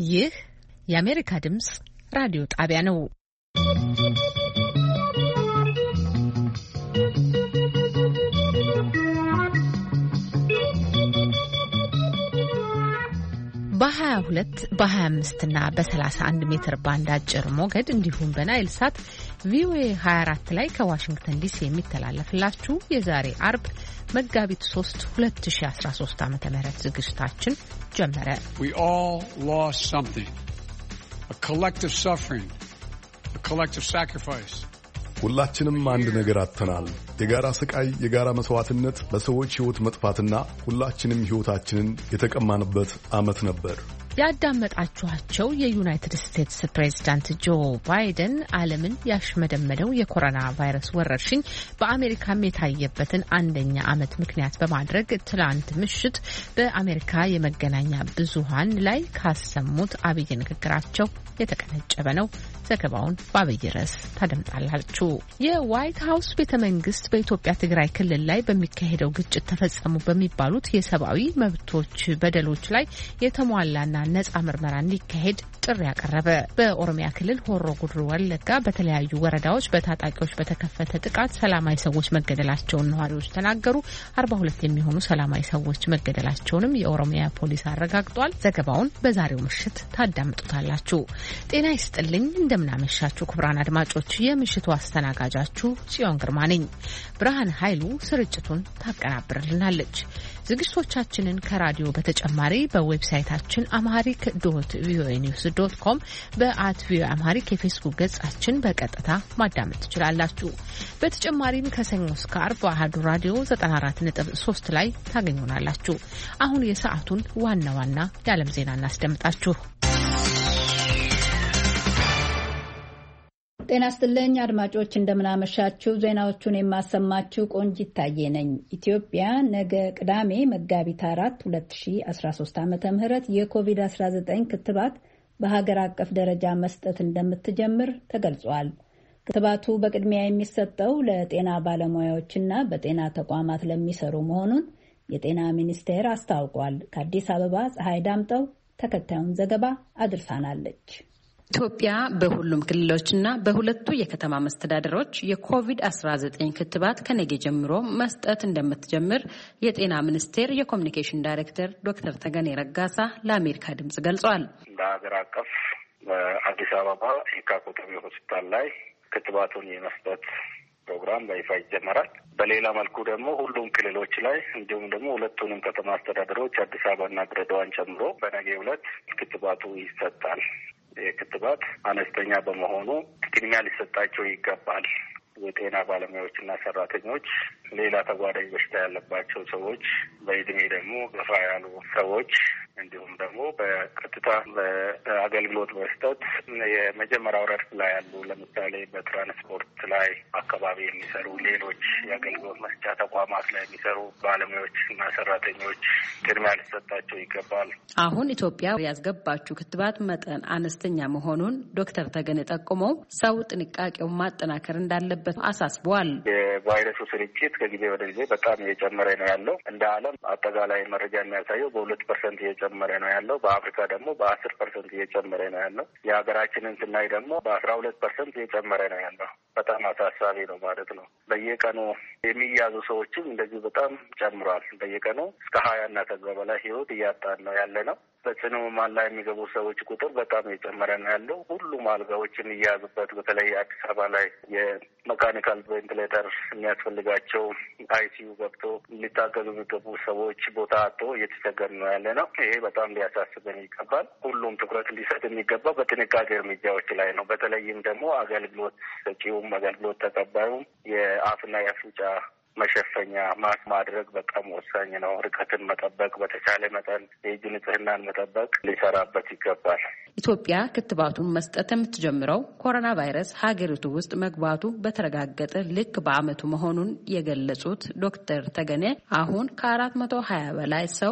ይህ የአሜሪካ ድምጽ ራዲዮ ጣቢያ ነው። በ22 በ25 እና በ31 ሜትር ባንድ አጭር ሞገድ እንዲሁም በናይል ሳት ቪኦኤ 24 ላይ ከዋሽንግተን ዲሲ የሚተላለፍላችሁ የዛሬ አርብ መጋቢት 3 2013 ዓ.ም ዝግጅታችን ጀመረ። We all lost something. A collective suffering. A collective sacrifice. ሁላችንም አንድ ነገር አጥተናል። የጋራ ስቃይ፣ የጋራ መስዋዕትነት፣ በሰዎች ሕይወት መጥፋትና ሁላችንም ሕይወታችንን የተቀማንበት ዓመት ነበር። ያዳመጣችኋቸው የዩናይትድ ስቴትስ ፕሬዝዳንት ጆ ባይደን ዓለምን ያሽመደመደው የኮሮና ቫይረስ ወረርሽኝ በአሜሪካም የታየበትን አንደኛ ዓመት ምክንያት በማድረግ ትላንት ምሽት በአሜሪካ የመገናኛ ብዙሃን ላይ ካሰሙት አብይ ንግግራቸው የተቀነጨበ ነው። ዘገባውን በአብይ ርዕስ ታደምጣላችሁ። የዋይት ሀውስ ቤተ መንግስት በኢትዮጵያ ትግራይ ክልል ላይ በሚካሄደው ግጭት ተፈጸሙ በሚባሉት የሰብአዊ መብቶች በደሎች ላይ የተሟላና ነጻ ምርመራ እንዲካሄድ ጥሪ ያቀረበ። በኦሮሚያ ክልል ሆሮ ጉድሩ ወለጋ በተለያዩ ወረዳዎች በታጣቂዎች በተከፈተ ጥቃት ሰላማዊ ሰዎች መገደላቸውን ነዋሪዎች ተናገሩ። 42 የሚሆኑ ሰላማዊ ሰዎች መገደላቸውንም የኦሮሚያ ፖሊስ አረጋግጧል። ዘገባውን በዛሬው ምሽት ታዳምጡታላችሁ። ጤና ይስጥልኝ፣ እንደምናመሻችሁ ክቡራን አድማጮች፣ የምሽቱ አስተናጋጃችሁ ጽዮን ግርማ ነኝ። ብርሃን ኃይሉ ስርጭቱን ታቀናብርልናለች። ዝግጅቶቻችንን ከራዲዮ በተጨማሪ በዌብሳይታችን amharic.voanews.com በ@voa amharic የፌስቡክ ገጻችን በቀጥታ ማዳመጥ ትችላላችሁ። በተጨማሪም ከሰኞ እስከ ዓርብ በአሃዱ ራዲዮ 94.3 ላይ ታገኙናላችሁ። አሁን የሰዓቱን ዋና ዋና የዓለም ዜና እናስደምጣችሁ። ጤና ይስጥልኝ አድማጮች፣ እንደምናመሻችሁ። ዜናዎቹን የማሰማችሁ ቆንጂት ታዬ ነኝ። ኢትዮጵያ ነገ ቅዳሜ መጋቢት 4 2013 ዓ.ም የኮቪድ-19 ክትባት በሀገር አቀፍ ደረጃ መስጠት እንደምትጀምር ተገልጿል። ክትባቱ በቅድሚያ የሚሰጠው ለጤና ባለሙያዎችና በጤና ተቋማት ለሚሰሩ መሆኑን የጤና ሚኒስቴር አስታውቋል። ከአዲስ አበባ ፀሐይ ዳምጠው ተከታዩን ዘገባ አድርሳናለች። ኢትዮጵያ በሁሉም ክልሎችና በሁለቱ የከተማ መስተዳድሮች የኮቪድ-19 ክትባት ከነገ ጀምሮ መስጠት እንደምትጀምር የጤና ሚኒስቴር የኮሚኒኬሽን ዳይሬክተር ዶክተር ተገኔ ረጋሳ ለአሜሪካ ድምጽ ገልጸዋል። በሀገር አቀፍ በአዲስ አበባ የካ ኮተቤ ሆስፒታል ላይ ክትባቱን የመስጠት ፕሮግራም በይፋ ይጀመራል። በሌላ መልኩ ደግሞ ሁሉም ክልሎች ላይ እንዲሁም ደግሞ ሁለቱንም ከተማ አስተዳደሮች አዲስ አበባና ድሬዳዋን ጨምሮ በነገው ዕለት ክትባቱ ይሰጣል። የክትባት አነስተኛ በመሆኑ ቅድሚያ ሊሰጣቸው ይገባል። የጤና ባለሙያዎችና ሰራተኞች፣ ሌላ ተጓዳኝ በሽታ ያለባቸው ሰዎች፣ በእድሜ ደግሞ ገፋ ያሉ ሰዎች እንዲሁም ደግሞ በቀጥታ በአገልግሎት መስጠት የመጀመሪያው ረድፍ ላይ ያሉ ለምሳሌ በትራንስፖርት ላይ አካባቢ የሚሰሩ ሌሎች የአገልግሎት መስጫ ተቋማት ላይ የሚሰሩ ባለሙያዎች እና ሰራተኞች ቅድሚያ ሊሰጣቸው ይገባል። አሁን ኢትዮጵያ ያስገባችው ክትባት መጠን አነስተኛ መሆኑን ዶክተር ተገኔ ጠቁመው ሰው ጥንቃቄውን ማጠናከር እንዳለበት አሳስበዋል። የቫይረሱ ስርጭት ከጊዜ ወደ ጊዜ በጣም እየጨመረ ነው ያለው። እንደ ዓለም አጠቃላይ መረጃ የሚያሳየው በ2% እየጨመረ ነው ያለው። በአፍሪካ ደግሞ በ10% እየጨመረ ነው ያለው። የሀገራችንን ስናይ ደግሞ በ12% እየጨመረ ነው ያለው። በጣም አሳሳቢ ነው ማለት ነው። በየቀኑ የሚያዙ ሰዎችም እንደዚህ በጣም ጨምሯል። በየቀኑ እስከ 20 እና ከዛ በላይ ህይወት እያጣን ነው ያለ ነው። በጽኑ ህሙማን ላይ የሚገቡ ሰዎች ቁጥር በጣም እየጨመረ ነው ያለው። ሁሉም አልጋዎችን እያያዙበት በተለይ አዲስ አበባ ላይ የሜካኒካል ቬንቲሌተር የሚያስፈልጋቸው አይሲዩ ገብቶ ሊታገዙ የሚገቡ ሰዎች ቦታ አጥቶ እየተቸገር ነው ያለ ነው። ይሄ በጣም ሊያሳስበን ይገባል። ሁሉም ትኩረት ሊሰጥ የሚገባው በጥንቃቄ እርምጃዎች ላይ ነው። በተለይም ደግሞ አገልግሎት ሰጪውም አገልግሎት ተቀባዩም የአፍና የአፍንጫ መሸፈኛ ማስክ ማድረግ በጣም ወሳኝ ነው። ርቀትን መጠበቅ፣ በተቻለ መጠን የእጅ ንጽህናን መጠበቅ ሊሰራበት ይገባል። ኢትዮጵያ ክትባቱን መስጠት የምትጀምረው ኮሮና ቫይረስ ሀገሪቱ ውስጥ መግባቱ በተረጋገጠ ልክ በዓመቱ መሆኑን የገለጹት ዶክተር ተገኔ አሁን ከ420 በላይ ሰው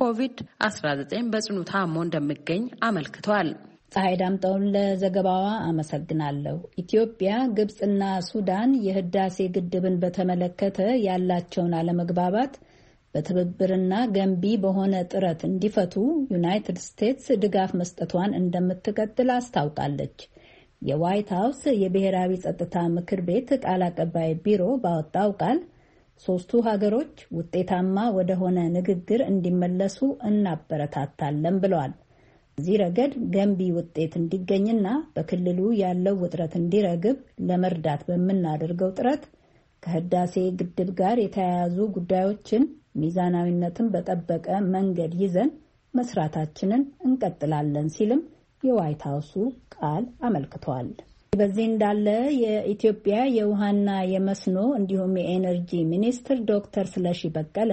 በኮቪድ-19 በጽኑ ታሞ እንደሚገኝ አመልክተዋል። ፀሐይ ዳምጠውን ለዘገባዋ አመሰግናለሁ። ኢትዮጵያ፣ ግብጽና ሱዳን የህዳሴ ግድብን በተመለከተ ያላቸውን አለመግባባት በትብብርና ገንቢ በሆነ ጥረት እንዲፈቱ ዩናይትድ ስቴትስ ድጋፍ መስጠቷን እንደምትቀጥል አስታውቃለች። የዋይት ሀውስ የብሔራዊ ጸጥታ ምክር ቤት ቃል አቀባይ ቢሮ ባወጣው ቃል ሶስቱ ሀገሮች ውጤታማ ወደሆነ ንግግር እንዲመለሱ እናበረታታለን ብለዋል። እዚህ ረገድ ገንቢ ውጤት እንዲገኝና በክልሉ ያለው ውጥረት እንዲረግብ ለመርዳት በምናደርገው ጥረት ከህዳሴ ግድብ ጋር የተያያዙ ጉዳዮችን ሚዛናዊነትን በጠበቀ መንገድ ይዘን መስራታችንን እንቀጥላለን ሲልም የዋይት ሀውሱ ቃል አመልክቷል። በዚህ እንዳለ የኢትዮጵያ የውሃና የመስኖ እንዲሁም የኤነርጂ ሚኒስትር ዶክተር ስለሺ በቀለ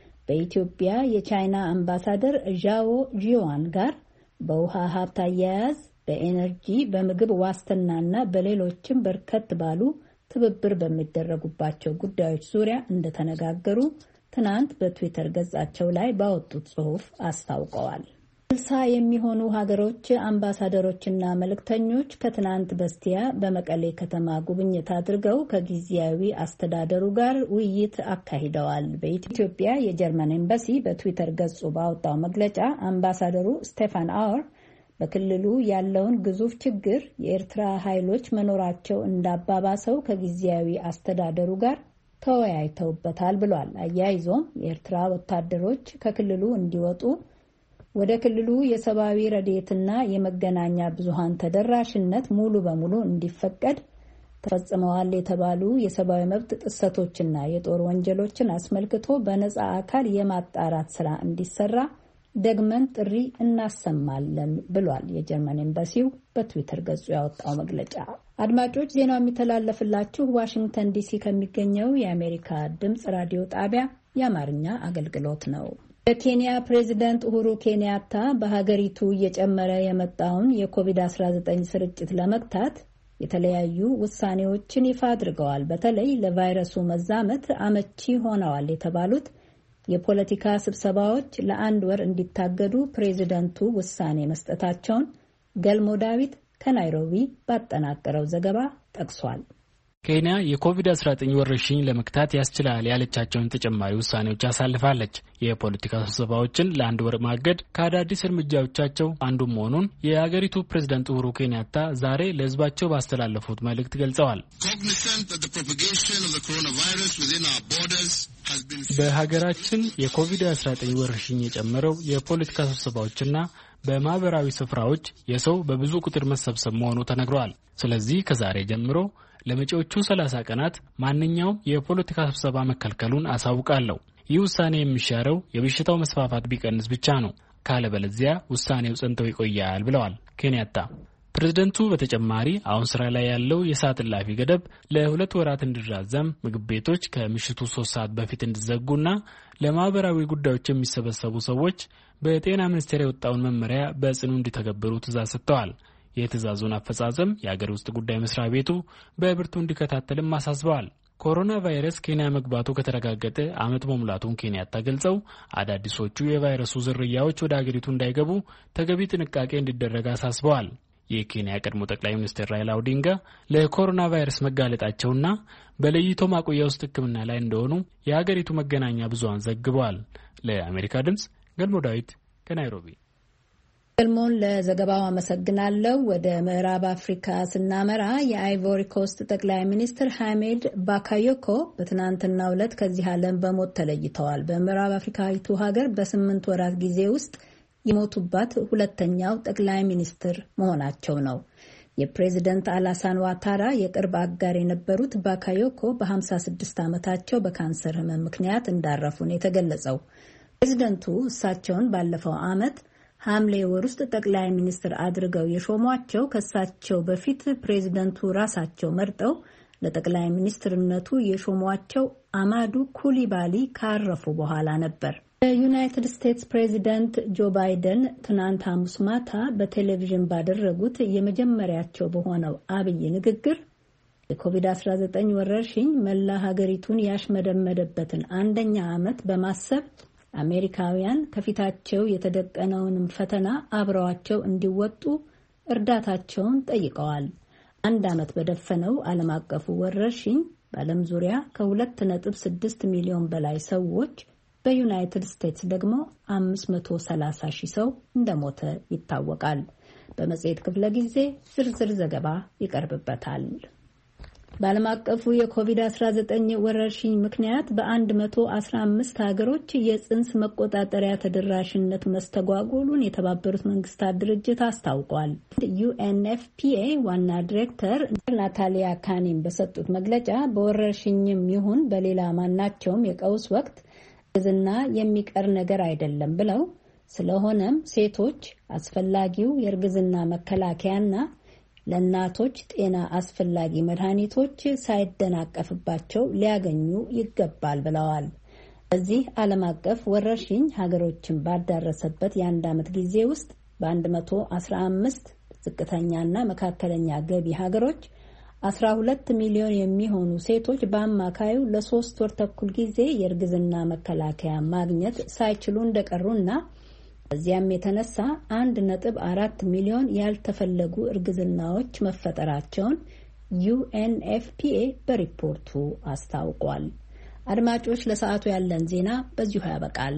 በኢትዮጵያ የቻይና አምባሳደር ዣኦ ጂዋን ጋር በውሃ ሀብት አያያዝ፣ በኤነርጂ፣ በምግብ ዋስትናና በሌሎችም በርከት ባሉ ትብብር በሚደረጉባቸው ጉዳዮች ዙሪያ እንደተነጋገሩ ትናንት በትዊተር ገጻቸው ላይ ባወጡት ጽሑፍ አስታውቀዋል። 60 የሚሆኑ ሀገሮች አምባሳደሮችና መልእክተኞች ከትናንት በስቲያ በመቀሌ ከተማ ጉብኝት አድርገው ከጊዜያዊ አስተዳደሩ ጋር ውይይት አካሂደዋል። በኢትዮጵያ የጀርመን ኤምባሲ በትዊተር ገጹ ባወጣው መግለጫ አምባሳደሩ ስቴፋን አወር በክልሉ ያለውን ግዙፍ ችግር የኤርትራ ኃይሎች መኖራቸው እንዳባባሰው ከጊዜያዊ አስተዳደሩ ጋር ተወያይተውበታል ብሏል። አያይዞም የኤርትራ ወታደሮች ከክልሉ እንዲወጡ፣ ወደ ክልሉ የሰብአዊ ረድኤትና የመገናኛ ብዙሃን ተደራሽነት ሙሉ በሙሉ እንዲፈቀድ፣ ተፈጽመዋል የተባሉ የሰብአዊ መብት ጥሰቶችና የጦር ወንጀሎችን አስመልክቶ በነፃ አካል የማጣራት ስራ እንዲሰራ ደግመን ጥሪ እናሰማለን ብሏል። የጀርመን ኤምባሲው በትዊተር ገጹ ያወጣው መግለጫ። አድማጮች፣ ዜናው የሚተላለፍላችሁ ዋሽንግተን ዲሲ ከሚገኘው የአሜሪካ ድምፅ ራዲዮ ጣቢያ የአማርኛ አገልግሎት ነው። የኬንያ ፕሬዚደንት ኡሁሩ ኬንያታ በሀገሪቱ እየጨመረ የመጣውን የኮቪድ-19 ስርጭት ለመግታት የተለያዩ ውሳኔዎችን ይፋ አድርገዋል። በተለይ ለቫይረሱ መዛመት አመቺ ሆነዋል የተባሉት የፖለቲካ ስብሰባዎች ለ1 ወር እንዲታገዱ ፕሬዚደንቱ ውሳኔ መስጠታቸውን ገልሞ ዳዊት ከናይሮቢ ባጠናቀረው ዘገባ ጠቅሷል። ኬንያ የኮቪድ-19 ወረርሽኝ ለመክታት ያስችላል ያለቻቸውን ተጨማሪ ውሳኔዎች አሳልፋለች። የፖለቲካ ስብሰባዎችን ለ1 ወር ማገድ ከአዳዲስ እርምጃዎቻቸው አንዱ መሆኑን የሀገሪቱ ፕሬዝዳንት ኡሁሩ ኬንያታ ዛሬ ለሕዝባቸው ባስተላለፉት መልእክት ገልጸዋል። በሀገራችን የኮቪድ-19 ወረርሽኝ የጨመረው የፖለቲካ ስብሰባዎችና በማህበራዊ ስፍራዎች የሰው በብዙ ቁጥር መሰብሰብ መሆኑ ተነግሯል። ስለዚህ ከዛሬ ጀምሮ ለመጪዎቹ 30 ቀናት ማንኛውም የፖለቲካ ስብሰባ መከልከሉን አሳውቃለሁ። ይህ ውሳኔ የሚሻረው የበሽታው መስፋፋት ቢቀንስ ብቻ ነው። ካለበለዚያ ውሳኔው ጸንተው ይቆያል ብለዋል ኬንያታ። ፕሬዝደንቱ በተጨማሪ አሁን ስራ ላይ ያለው የሰዓት እላፊ ገደብ ለ2 ወራት እንዲራዘም፣ ምግብ ቤቶች ከምሽቱ 3 ሰዓት በፊት እንዲዘጉና ለማህበራዊ ጉዳዮች የሚሰበሰቡ ሰዎች በጤና ሚኒስቴር የወጣውን መመሪያ በጽኑ እንዲተገብሩ ትዕዛዝ ሰጥተዋል። የትዕዛዙን አፈጻጸም የአገር ውስጥ ጉዳይ መስሪያ ቤቱ በብርቱ እንዲከታተልም አሳስበዋል። ኮሮና ቫይረስ ኬንያ መግባቱ ከተረጋገጠ ዓመት መሙላቱን ኬንያታ ገልጸው አዳዲሶቹ የቫይረሱ ዝርያዎች ወደ አገሪቱ እንዳይገቡ ተገቢ ጥንቃቄ እንዲደረግ አሳስበዋል። የኬንያ ቀድሞ ጠቅላይ ሚኒስትር ራይላ ኦዲንጋ ለኮሮና ቫይረስ መጋለጣቸውና በለይቶ ማቆያ ውስጥ ሕክምና ላይ እንደሆኑ የሀገሪቱ መገናኛ ብዙሃን ዘግበዋል። ለአሜሪካ ድምፅ ገልሞ ዳዊት ከናይሮቢ። ገልሞን ለዘገባው አመሰግናለሁ። ወደ ምዕራብ አፍሪካ ስናመራ የአይቮሪ ኮስት ጠቅላይ ሚኒስትር ሐሜድ ባካዮኮ በትናንትናው ዕለት ከዚህ ዓለም በሞት ተለይተዋል። በምዕራብ አፍሪካዊቱ ሀገር በ8 ወራት ጊዜ ውስጥ የሞቱባት ሁለተኛው ጠቅላይ ሚኒስትር መሆናቸው ነው። የፕሬዝደንት አላሳን ዋታራ የቅርብ አጋር የነበሩት ባካዮኮ በ56 ዓመታቸው በካንሰር ህመም ምክንያት እንዳረፉ ነው የተገለጸው። ፕሬዝደንቱ እሳቸውን ባለፈው ዓመት ሐምሌ ወር ውስጥ ጠቅላይ ሚኒስትር አድርገው የሾሟቸው ከእሳቸው በፊት ፕሬዝደንቱ ራሳቸው መርጠው ለጠቅላይ ሚኒስትርነቱ የሾሟቸው አማዱ ኩሊባሊ ካረፉ በኋላ ነበር። የዩናይትድ ስቴትስ ፕሬዚደንት ጆ ባይደን ትናንት ሐሙስ ማታ በቴሌቪዥን ባደረጉት የመጀመሪያቸው በሆነው አብይ ንግግር የኮቪድ-19 ወረርሽኝ መላ ሀገሪቱን ያሽመደመደበትን 1ኛ ዓመት በማሰብ አሜሪካውያን ከፊታቸው የተደቀነውንም ፈተና አብረዋቸው እንዲወጡ እርዳታቸውን ጠይቀዋል። 1 ዓመት በደፈነው ዓለም አቀፉ ወረርሽኝ በዓለም ዙሪያ ከ2.6 ሚሊዮን በላይ ሰዎች በዩናይትድ ስቴትስ ደግሞ 530,000 ሰው እንደሞተ ይታወቃል። በመጽሔት ክፍለ ጊዜ ዝርዝር ዘገባ ይቀርብበታል። በዓለም አቀፉ የኮቪድ-19 ወረርሽኝ ምክንያት በ115 ሀገሮች የጽንስ መቆጣጠሪያ ተደራሽነት መስተጓጎሉን የተባበሩት መንግስታት ድርጅት አስታውቋል። ዩኤንኤፍፒኤ ዋና ዲሬክተር ናታሊያ ካኒም በሰጡት መግለጫ በወረርሽኝም ይሁን በሌላ ማናቸውም የቀውስ ወቅት እርግዝና የሚቀር ነገር አይደለም ብለው ስለሆነም ሴቶች አስፈላጊው የእርግዝና መከላከያና ለእናቶች ጤና አስፈላጊ መድኃኒቶች ሳይደናቀፍባቸው ሊያገኙ ይገባል ብለዋል። በዚህ ዓለም አቀፍ ወረርሽኝ ሀገሮችን ባዳረሰበት የአንድ ዓመት ጊዜ ውስጥ በ115 ዝቅተኛና መካከለኛ ገቢ ሀገሮች 12 ሚሊዮን የሚሆኑ ሴቶች በአማካዩ ለ3 ወር ተኩል ጊዜ የእርግዝና መከላከያ ማግኘት ሳይችሉ እንደቀሩና በዚያም የተነሳ 1.4 ሚሊዮን ያልተፈለጉ እርግዝናዎች መፈጠራቸውን ዩኤንኤፍፒኤ በሪፖርቱ አስታውቋል። አድማጮች፣ ለሰዓቱ ያለን ዜና በዚሁ ያበቃል።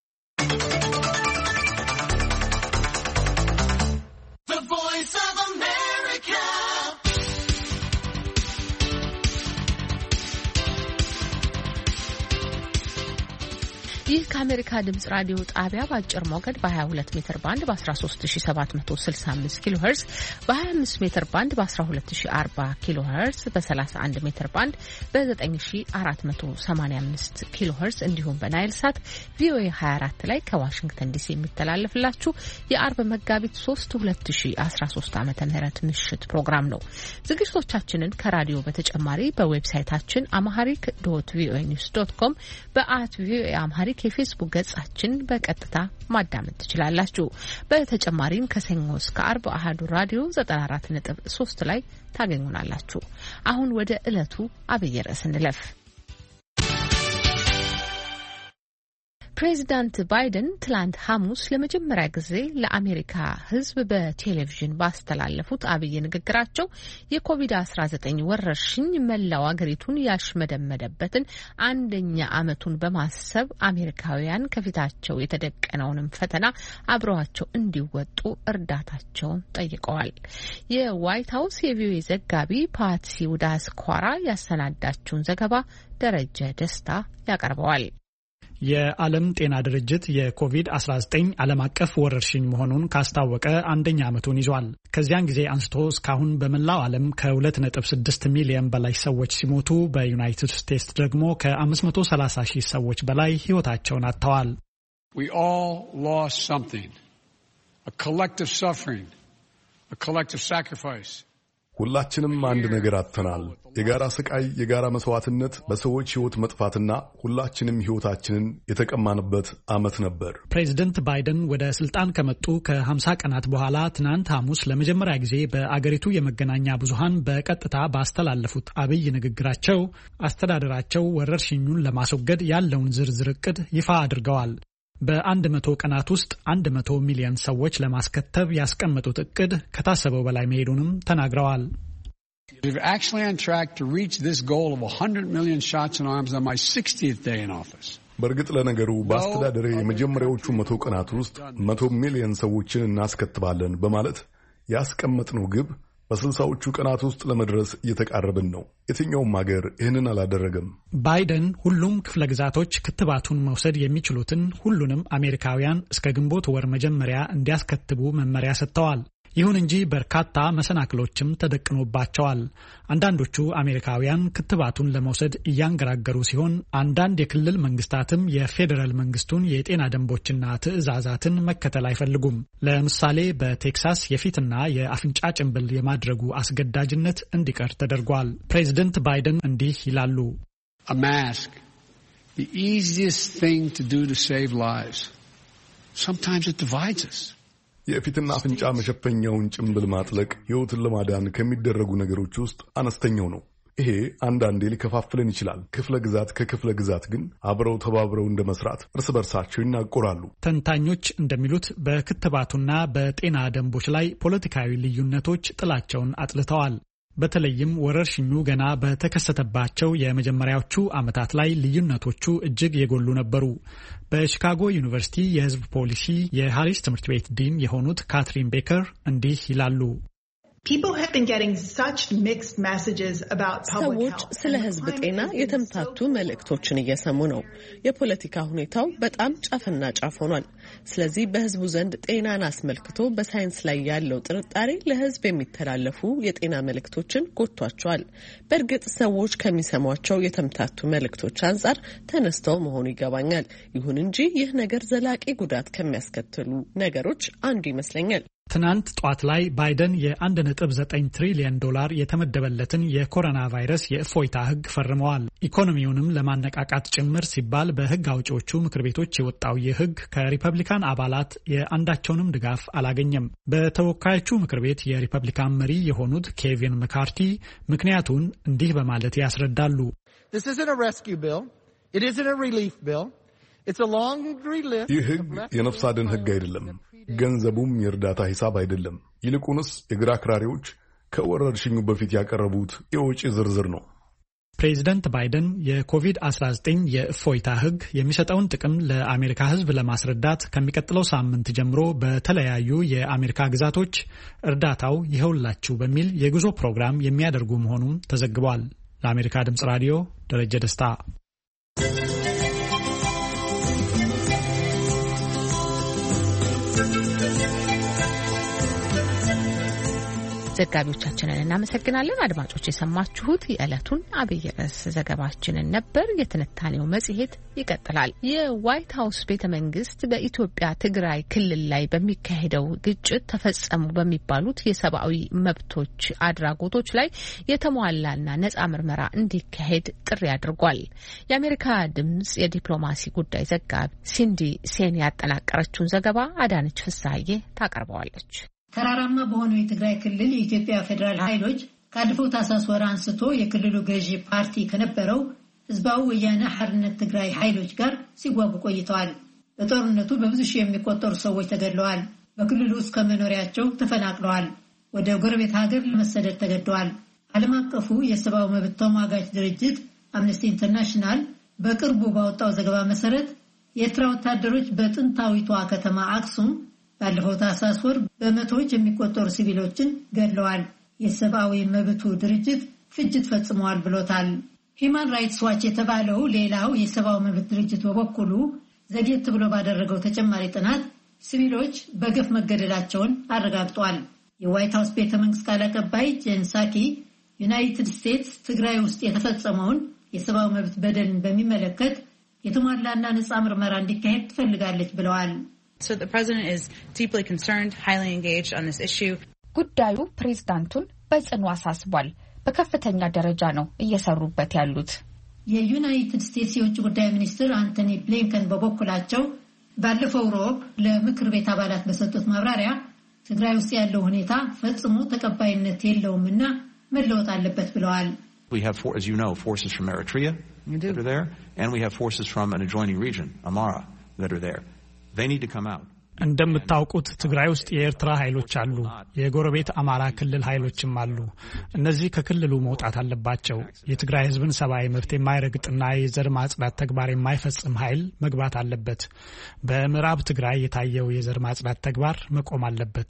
ይህ ከአሜሪካ ድምጽ ራዲዮ ጣቢያ በአጭር ሞገድ በ22 ሜትር ባንድ በ13765 ኪሎ ሄርዝ በ25 ሜትር ባንድ በ1240 ኪሎ ሄርዝ በ31 ሜትር ባንድ በ9485 ኪሎ ሄርዝ እንዲሁም በናይል ሳት ቪኦኤ 24 ላይ ከዋሽንግተን ዲሲ የሚተላለፍላችሁ የአርብ መጋቢት 3 2013 ዓ.ም ምሽት ፕሮግራም ነው። ዝግጅቶቻችንን ከራዲዮ በተጨማሪ በዌብሳይታችን amharic.voanews.com በ@voa amharic የፌስቡክ ገጻችን በቀጥታ ማዳመጥ ትችላላችሁ። በተጨማሪም ከሰኞ እስከ አርብ አሃዱ ራዲዮ 94.3 ላይ ታገኙናላችሁ። አሁን ወደ ዕለቱ አብይ ርዕስ እንለፍ። ፕሬዚዳንት ባይደን ትላንት ሐሙስ ለመጀመሪያ ጊዜ ለአሜሪካ ሕዝብ በቴሌቪዥን ባስተላለፉት አብይ ንግግራቸው የኮቪድ-19 ወረርሽኝ መላው አገሪቱን ያሽመደመደበትን አንደኛ ዓመቱን በማሰብ አሜሪካውያን ከፊታቸው የተደቀነውንም ፈተና አብረዋቸው እንዲወጡ እርዳታቸውን ጠይቀዋል። የዋይት ሀውስ የቪኦኤ ዘጋቢ ፓትሲ ውዳስኳራ ያሰናዳችውን ዘገባ ደረጀ ደስታ ያቀርበዋል። የዓለም ጤና ድርጅት የኮቪድ-19 ዓለም አቀፍ ወረርሽኝ መሆኑን ካስታወቀ አንደኛ ዓመቱን ይዟል። ከዚያን ጊዜ አንስቶ እስካሁን በመላው ዓለም ከ2.6 ሚሊዮን በላይ ሰዎች ሲሞቱ በዩናይትድ ስቴትስ ደግሞ ከ530 ሺህ ሰዎች በላይ ሕይወታቸውን አጥተዋል። We all lost something. A collective suffering, a collective sacrifice. ሁላችንም አንድ ነገር አጥተናል። የጋራ ስቃይ፣ የጋራ መስዋዕትነት፣ በሰዎች ሕይወት መጥፋትና ሁላችንም ሕይወታችንን የተቀማንበት ዓመት ነበር። ፕሬዚደንት ባይደን ወደ ስልጣን ከመጡ ከ50 ቀናት በኋላ ትናንት ሐሙስ ለመጀመሪያ ጊዜ በአገሪቱ የመገናኛ ብዙሃን በቀጥታ ባስተላለፉት አብይ ንግግራቸው አስተዳደራቸው ወረርሽኙን ለማስወገድ ያለውን ዝርዝር ዕቅድ ይፋ አድርገዋል። በ100 ቀናት ውስጥ 100 ሚሊዮን ሰዎች ለማስከተብ ያስቀመጡት ዕቅድ ከታሰበው በላይ መሄዱንም ተናግረዋል። We're actually on track to reach this goal of 100 million shots in arms on my 60th day in office. በእርግጥ ለነገሩ በአስተዳደሬ የመጀመሪያዎቹ 100 ቀናት ውስጥ 100 ሚሊዮን ሰዎችን እናስከትባለን በማለት ያስቀመጥነው ግብ በ60ዎቹ ቀናት ውስጥ ለመድረስ እየተቃረብን ነው። የትኛውም ሀገር ይህንን አላደረገም። ባይደን ሁሉም ክፍለ ግዛቶች ክትባቱን መውሰድ የሚችሉትን ሁሉንም አሜሪካውያን እስከ ግንቦት ወር መጀመሪያ እንዲያስከትቡ መመሪያ ሰጥተዋል። ይሁን እንጂ በርካታ መሰናክሎችም ተደቅኖባቸዋል። አንዳንዶቹ አሜሪካውያን ክትባቱን ለመውሰድ እያንገራገሩ ሲሆን፣ አንዳንድ የክልል መንግስታትም የፌዴራል መንግስቱን የጤና ደንቦችና ትዕዛዛትን መከተል አይፈልጉም። ለምሳሌ በቴክሳስ የፊትና የአፍንጫ ጭንብል የማድረጉ አስገዳጅነት እንዲቀር ተደርጓል። ፕሬዚደንት ባይደን እንዲህ ይላሉ። A mask, the easiest thing to do to save lives. Sometimes it divides us. የፊትና አፍንጫ መሸፈኛውን ጭንብል ማጥለቅ ሕይወትን ለማዳን ከሚደረጉ ነገሮች ውስጥ አነስተኛው ነው። ይሄ አንዳንዴ ሊከፋፍለን ይችላል። ክፍለ ግዛት ከክፍለ ግዛት ግን አብረው ተባብረው እንደመስራት እርስ በርሳቸው ይናቆራሉ። ተንታኞች እንደሚሉት በክትባቱና በጤና ደንቦች ላይ ፖለቲካዊ ልዩነቶች ጥላቸውን አጥልተዋል። በተለይም ወረርሽኙ ገና በተከሰተባቸው የመጀመሪያዎቹ ዓመታት ላይ ልዩነቶቹ እጅግ የጎሉ ነበሩ። በቺካጎ ዩኒቨርሲቲ የሕዝብ ፖሊሲ የሃሪስ ትምህርት ቤት ዲን የሆኑት ካትሪን ቤከር እንዲህ ይላሉ። ሰዎች ስለ ሕዝብ ጤና የተምታቱ መልእክቶችን እየሰሙ ነው። የፖለቲካ ሁኔታው በጣም ጫፍና ጫፍ ሆኗል። ስለዚህ በሕዝቡ ዘንድ ጤናን አስመልክቶ በሳይንስ ላይ ያለው ጥርጣሬ ለሕዝብ የሚተላለፉ የጤና መልእክቶችን ጎቷቸዋል። በእርግጥ ሰዎች ከሚሰሟቸው የተምታቱ መልእክቶች አንጻር ተነስተው መሆኑ ይገባኛል። ይሁን እንጂ ይህ ነገር ዘላቂ ጉዳት ከሚያስከትሉ ነገሮች አንዱ ይመስለኛል። ትናንት ጧት ላይ ባይደን የ$1.9 ትሪሊየን የተመደበለትን የኮሮና ቫይረስ የእፎይታ ሕግ ፈርመዋል። ኢኮኖሚውንም ለማነቃቃት ጭምር ሲባል በሕግ አውጪዎቹ ምክር ቤቶች የወጣው ይህ ሕግ ከሪፐብሊካን አባላት የአንዳቸውንም ድጋፍ አላገኘም። በተወካዮቹ ምክር ቤት የሪፐብሊካን መሪ የሆኑት ኬቪን መካርቲ ምክንያቱን እንዲህ በማለት ያስረዳሉ። ይህ ሕግ የነፍስ አድን ሕግ አይደለም። ገንዘቡም የእርዳታ ሂሳብ አይደለም። ይልቁንስ የግራ አክራሪዎች ከወረርሽኙ በፊት ያቀረቡት የወጪ ዝርዝር ነው። ፕሬዚደንት ባይደን የኮቪድ-19 የእፎይታ ሕግ የሚሰጠውን ጥቅም ለአሜሪካ ሕዝብ ለማስረዳት ከሚቀጥለው ሳምንት ጀምሮ በተለያዩ የአሜሪካ ግዛቶች እርዳታው ይኸውላችሁ በሚል የጉዞ ፕሮግራም የሚያደርጉ መሆኑም ተዘግቧል። ለአሜሪካ ድምጽ ራዲዮ ደረጀ ደስታ። ዘጋቢዎቻችንን እናመሰግናለን። አድማጮች የሰማችሁት የዕለቱን አብይ ርዕስ ዘገባችንን ነበር። የትንታኔው መጽሔት ይቀጥላል። የዋይት ሀውስ ቤተ መንግስት በኢትዮጵያ ትግራይ ክልል ላይ በሚካሄደው ግጭት ተፈጸሙ በሚባሉት የሰብአዊ መብቶች አድራጎቶች ላይ የተሟላና ነጻ ምርመራ እንዲካሄድ ጥሪ አድርጓል። የአሜሪካ ድምጽ የዲፕሎማሲ ጉዳይ ዘጋቢ ሲንዲ ሴን ያጠናቀረችውን ዘገባ አዳነች ፍሳሐዬ ታቀርበዋለች። ተራራማ በሆነው የትግራይ ክልል የኢትዮጵያ ፌዴራል ኃይሎች ካለፈው ታህሳስ ወር አንስቶ የክልሉ ገዢ ፓርቲ ከነበረው ህዝባዊ ወያነ ሓርነት ትግራይ ኃይሎች ጋር ሲዋጉ ቆይተዋል። በጦርነቱ በብዙ ሺህ የሚቆጠሩ ሰዎች ተገድለዋል። በክልሉ ውስጥ ከመኖሪያቸው ተፈናቅለዋል። ወደ ጎረቤት ሀገር ለመሰደድ ተገደዋል። ዓለም አቀፉ የሰብአዊ መብት ተሟጋች ድርጅት አምነስቲ ኢንተርናሽናል በቅርቡ ባወጣው ዘገባ መሰረት የኤርትራ ወታደሮች በጥንታዊቷ ከተማ አክሱም ባለፈው ታህሳስ ወር በመቶዎች የሚቆጠሩ ሲቪሎችን ገድለዋል። የሰብአዊ መብቱ ድርጅት ፍጅት ፈጽመዋል ብሎታል። ሂማን ራይትስ ዋች የተባለው ሌላው የሰብአዊ መብት ድርጅት በበኩሉ ዘግየት ብሎ ባደረገው ተጨማሪ ጥናት ሲቪሎች በገፍ መገደላቸውን አረጋግጧል። የዋይት ሀውስ ቤተ መንግስት ቃል አቀባይ ጄን ሳኪ ዩናይትድ ስቴትስ ትግራይ ውስጥ የተፈጸመውን የሰብአዊ መብት በደልን በሚመለከት የተሟላና ነጻ ምርመራ እንዲካሄድ ትፈልጋለች ብለዋል። So the president is deeply concerned, highly engaged on this issue. ጉዳዩ ፕሬዝዳንቱን በጽኑ አሳስቧል። በከፍተኛ ደረጃ ነው እየሰሩበት ያሉት። የዩናይትድ ስቴትስ የውጭ ጉዳይ ሚኒስትር አንቶኒ ብሊንከን በበኩላቸው ባለፈው ሮብ ለምክር ቤት አባላት በሰጡት ማብራሪያ ትግራይ ውስጥ ያለው ሁኔታ ፈጽሞ ተቀባይነት የለውምና መለወጥ አለበት ብለዋል። We have, as you know, forces from Eritrea that are there, and we have forces from an adjoining region, Amhara, that are there. They need to come out. እንደምታውቁት ትግራይ ውስጥ የኤርትራ ኃይሎች አሉ። የጎረቤት አማራ ክልል ኃይሎችም አሉ። እነዚህ ከክልሉ መውጣት አለባቸው። የትግራይ ሕዝብን ሰብአዊ መብት የማይረግጥና የዘር ማጽዳት ተግባር የማይፈጽም ኃይል መግባት አለበት። በምዕራብ ትግራይ የታየው የዘር ማጽዳት ተግባር መቆም አለበት።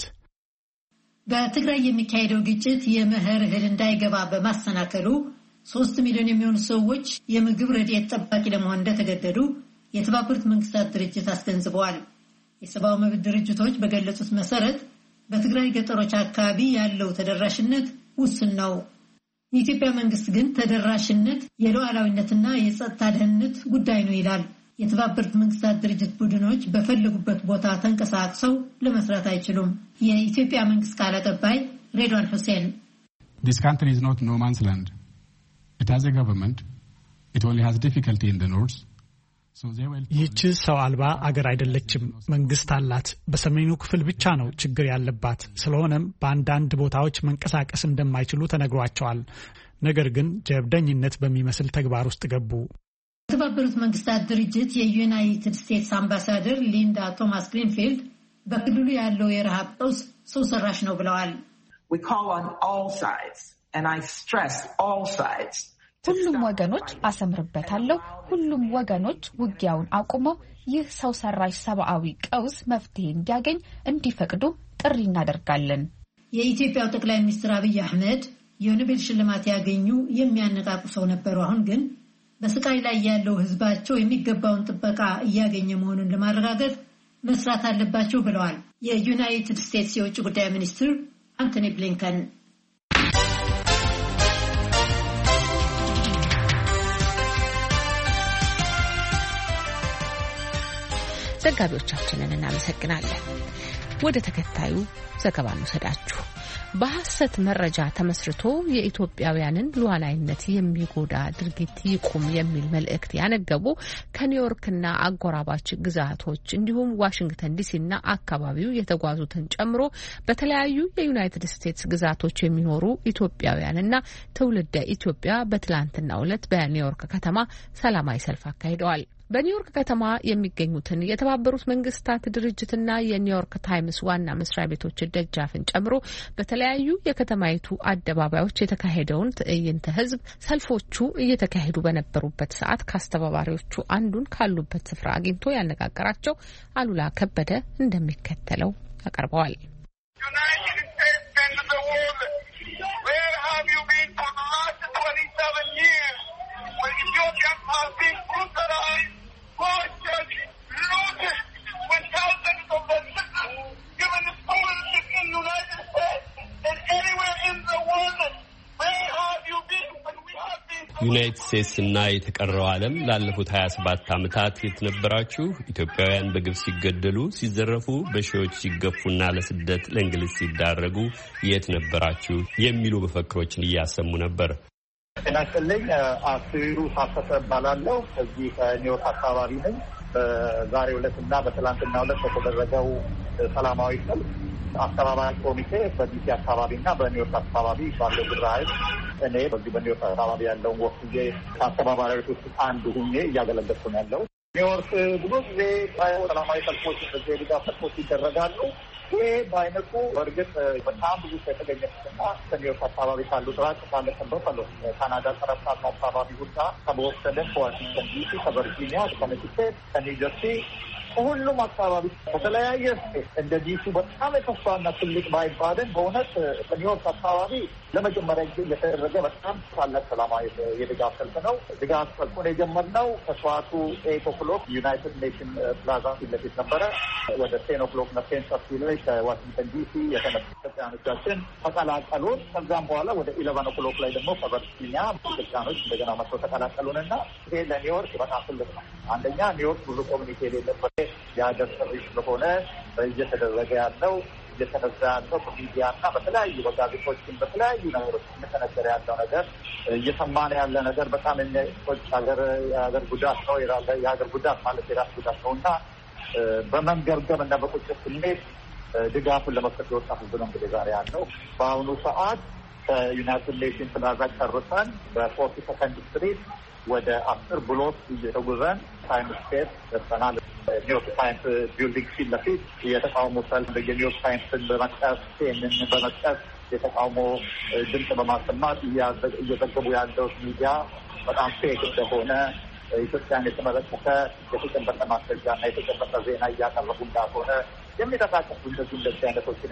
በትግራይ የሚካሄደው ግጭት የመኸር እህል እንዳይገባ በማሰናከሉ 3 ሚሊዮን የሚሆኑ ሰዎች የምግብ ረድኤት ጠባቂ ለመሆን እንደተገደዱ የተባበሩት መንግስታት ድርጅት አስገንዝበዋል። የሰብአዊ መብት ድርጅቶች በገለጹት መሰረት በትግራይ ገጠሮች አካባቢ ያለው ተደራሽነት ውስን ነው። የኢትዮጵያ መንግስት ግን ተደራሽነት የሉዓላዊነትና የጸጥታ ደህንነት ጉዳይ ነው ይላል። የተባበሩት መንግስታት ድርጅት ቡድኖች በፈለጉበት ቦታ ተንቀሳቅሰው ለመስራት አይችሉም። የኢትዮጵያ መንግስት ቃል አቀባይ ሬድዋን ሁሴን This country is not no man's land. It has a government. It only has difficulty in the north. ይህች ሰው አልባ አገር አይደለችም። መንግስት አላት። በሰሜኑ ክፍል ብቻ ነው ችግር ያለባት። ስለሆነም በአንዳንድ ቦታዎች መንቀሳቀስ እንደማይችሉ ተነግሯቸዋል። ነገር ግን ጀብደኝነት በሚመስል ተግባር ውስጥ ገቡ። የተባበሩት መንግስታት ድርጅት የዩናይትድ ስቴትስ አምባሳደር ሊንዳ ቶማስ ግሪንፊልድ በክልሉ ያለው የረሃብ ቀውስ ሰው ሰራሽ ነው ብለዋል። We call on all sides and I stress all sides. ሁሉም ወገኖች አሰምርበታለሁ። ሁሉም ወገኖች ውጊያውን አቁመው ይህ ሰው ሰራሽ ሰብአዊ ቀውስ መፍትሄ እንዲያገኝ እንዲፈቅዱ ጥሪ እናደርጋለን። የኢትዮጵያው ጠቅላይ ሚኒስትር አብይ አህመድ የኖቤል ሽልማት ያገኙ የሚያነቃቁ ሰው ነበሩ። አሁን ግን በስቃይ ላይ ያለው ህዝባቸው የሚገባውን ጥበቃ እያገኘ መሆኑን ለማረጋገጥ መስራት አለባቸው ብለዋል የዩናይትድ ስቴትስ የውጭ ጉዳይ ሚኒስትር አንቶኒ ብሊንከን። ዘጋቢዎቻችንን እናመሰግናለን። ወደ ተከታዩ ዘገባ እንውሰዳችሁ። በሐሰት መረጃ ተመስርቶ የኢትዮጵያውያንን ሉዓላዊነት የሚጎዳ ድርጊት ይቁም የሚል መልእክት ያነገቡ ከኒውዮርክና አጎራባች ግዛቶች እንዲሁም ዋሽንግተን ዲሲና አካባቢው የተጓዙትን ጨምሮ በተለያዩ የዩናይትድ ስቴትስ ግዛቶች የሚኖሩ ኢትዮጵያውያንና ትውልደ ኢትዮጵያ በትላንትናው ዕለት በኒውዮርክ ከተማ ሰላማዊ ሰልፍ አካሂደዋል። በኒውዮርክ ከተማ የሚገኙትን የተባበሩት መንግስታት ድርጅትና የኒውዮርክ ታይምስ ዋና መስሪያ ቤቶች ደጃፍን ጨምሮ በተለያዩ የከተማይቱ አደባባዮች የተካሄደውን ትዕይንተ ህዝብ ሰልፎቹ እየተካሄዱ በነበሩበት ሰዓት ከአስተባባሪዎቹ አንዱን ካሉበት ስፍራ አግኝቶ ያነጋገራቸው አሉላ ከበደ እንደሚከተለው ያቀርበዋል። ዩናይትድ ስቴትስ እና የተቀረው ዓለም ላለፉት 27 ዓመታት የት ነበራችሁ? ኢትዮጵያውያን በግፍ ሲገደሉ፣ ሲዘረፉ፣ በሺዎች ሲገፉና ለስደት ለእንግሊዝ ሲዳረጉ የት ነበራችሁ? የሚሉ መፈክሮችን እያሰሙ ነበር። ጤና ይስጥልኝ። አስሩ ታፈሰ እባላለሁ። እዚህ ከኒውዮርክ አካባቢ ነኝ። በዛሬው ዕለትና በትላንትናው ዕለት በተደረገው ሰላማዊ ሰልፍ አስተባባሪ ኮሚቴ በዲሲ አካባቢና በኒውዮርክ አካባቢ ባለው ግብረ ኃይል እኔ በዚህ በኒውዮርክ አካባቢ ያለውን ወክዬ ከአስተባባሪዎች ውስጥ አንዱ ሁኜ እያገለገልኩ ነው ያለው። ኒውዮርክ ብዙ ጊዜ ሰላማዊ ሰልፎች፣ የድጋፍ ሰልፎች ይደረጋሉ። ይሄ በአይነቱ በእርግጥ በጣም ብዙ የተገኘበትና ከኒውዮርክ አካባቢ ካሉ ጥራቅ ካለሰበው ካናዳ ጠረፍታ አካባቢ ሁላ ከቦስተን፣ ከዋሽንግተን ዲሲ፣ ከቨርጂኒያ፣ ከኔቲኬት፣ ከኒውጀርሲ ሁሉም አካባቢ በተለያየ እንደ ዲሲ በጣም የከፋና ትልቅ ባይባልን በእውነት በኒውዮርክ አካባቢ ለመጀመሪያ ጊዜ የተደረገ በጣም ታላቅ ሰላማዊ የድጋፍ ሰልፍ ነው። ድጋፍ ሰልፉን የጀመርነው ከሰዓቱ 8 o'clock ዩናይትድ ኔሽን ፕላዛ ፊት ለፊት ነበረ። ወደ 10 o'clock እና 10:30 ላይ ከዋሽንግተን ዲሲ የተነሱ ኢትዮጵያኖቻችን ተቀላቀሉን። ከዛም በኋላ ወደ 11 o'clock ላይ ደግሞ ከቨርጂኒያ ኢትዮጵያኖች እንደገና መጥተው ተቀላቀሉንና ይሄ ለኒውዮርክ በጣም ትልቅ ነው። አንደኛ ኒውዮርክ ብዙ ኮሚኒቲ የሌለበት የሀገር ሰሪ ስለሆነ እየተደረገ ያለው እየተነዛ ያለው በሚዲያና በተለያዩ በጋዜጦችን በተለያዩ ነገሮች እየተነገረ ያለው ነገር እየሰማን ያለ ነገር በጣም የሚቆጭ የሀገር ጉዳት ነው። የሀገር ጉዳት ማለት የራስ ጉዳት ነው እና በመንገብገብ እና በቁጭት ስሜት ድጋፉን ለመስጠት የወጣ ህዝብ ነው እንግዲህ ዛሬ ያለው። በአሁኑ ሰዓት ከዩናይትድ ኔሽን ፕላዛ ጨርሰን በ42nd ስትሪት ወደ 10 ብሎክ እየተጉዘን ታይምስ ስኩዌር ደርሰናል። ኒውዮርክ ታይምስ ቢልዲንግ ፊት ለፊት የተቃውሞ ሰልፍ የኒውዮርክ ታይምስን በመጥቀስ ይህንን በመጥቀስ የተቃውሞ ድምፅ በማሰማት እየዘገቡ ያለው ሚዲያ በጣም ፌክ እንደሆነ ኢትዮጵያን የተመለከተ የተጨበጠ ማስረጃና የተጨበጠ ዜና እያቀረቡ እንዳልሆነ የሚጠቃቀሱ እንደዚህ አይነቶችን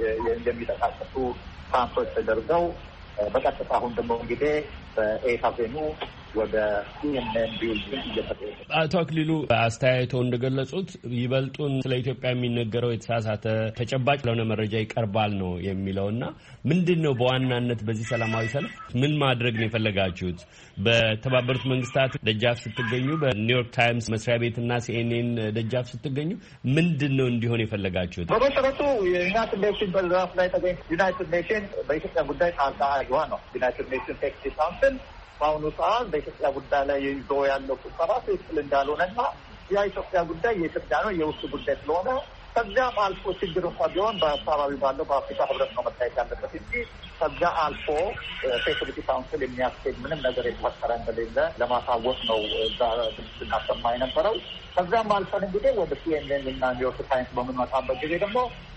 የሚጠቃቀሱ ካምፖች ተደርገው በቀጥታ አሁን ደግሞ እንግዲህ በኤት አቬኑ ወደ ሲኤንኤን ቢልዲንግ እየተደረገ አቶ አክሊሉ አስተያየቶ እንደገለጹት ይበልጡን ስለ ኢትዮጵያ የሚነገረው የተሳሳተ ተጨባጭ ለሆነ መረጃ ይቀርባል ነው የሚለውና ምንድነው በዋናነት በዚህ ሰላማዊ ሰልፍ ምን ማድረግ ነው የፈለጋችሁት? በተባበሩት መንግስታት ደጃፍ ስትገኙ፣ በኒውዮርክ ታይምስ መስሪያ ቤትና ሲኤንኤን ደጃፍ ስትገኙ ምንድነው እንዲሆን የፈለጋችሁት? በመሰረቱ የዩናይትድ ኔሽን በዛፍ ላይ ተገኝ ዩናይትድ ኔሽን በኢትዮጵያ ጉዳይ ጣልቃ ገባ ነው። ዩናይትድ ኔሽን ሴክሬታሪ ካውንስል በአሁኑ ሰዓት በኢትዮጵያ ጉዳይ ላይ ይዞ ያለው ስብሰባ ትክክል እንዳልሆነና የኢትዮጵያ ጉዳይ የኢትዮጵያ ነው የውስጥ ጉዳይ ስለሆነ ከዚያም አልፎ ችግር እንኳ ቢሆን በአካባቢ ባለው በአፍሪካ ህብረት ነው መታየት ያለበት እንጂ ከዚያ አልፎ ሴኩሪቲ ካውንስል የሚያስኬድ ምንም ነገር የተፈጠረ እንደሌለ ለማሳወቅ ነው እዛ ስናሰማ የነበረው። ከዚያም አልፈን እንግዲህ ወደ ሲኤንኤን እና ኒውዮርክ ታይምስ በምንመጣበት ጊዜ ደግሞ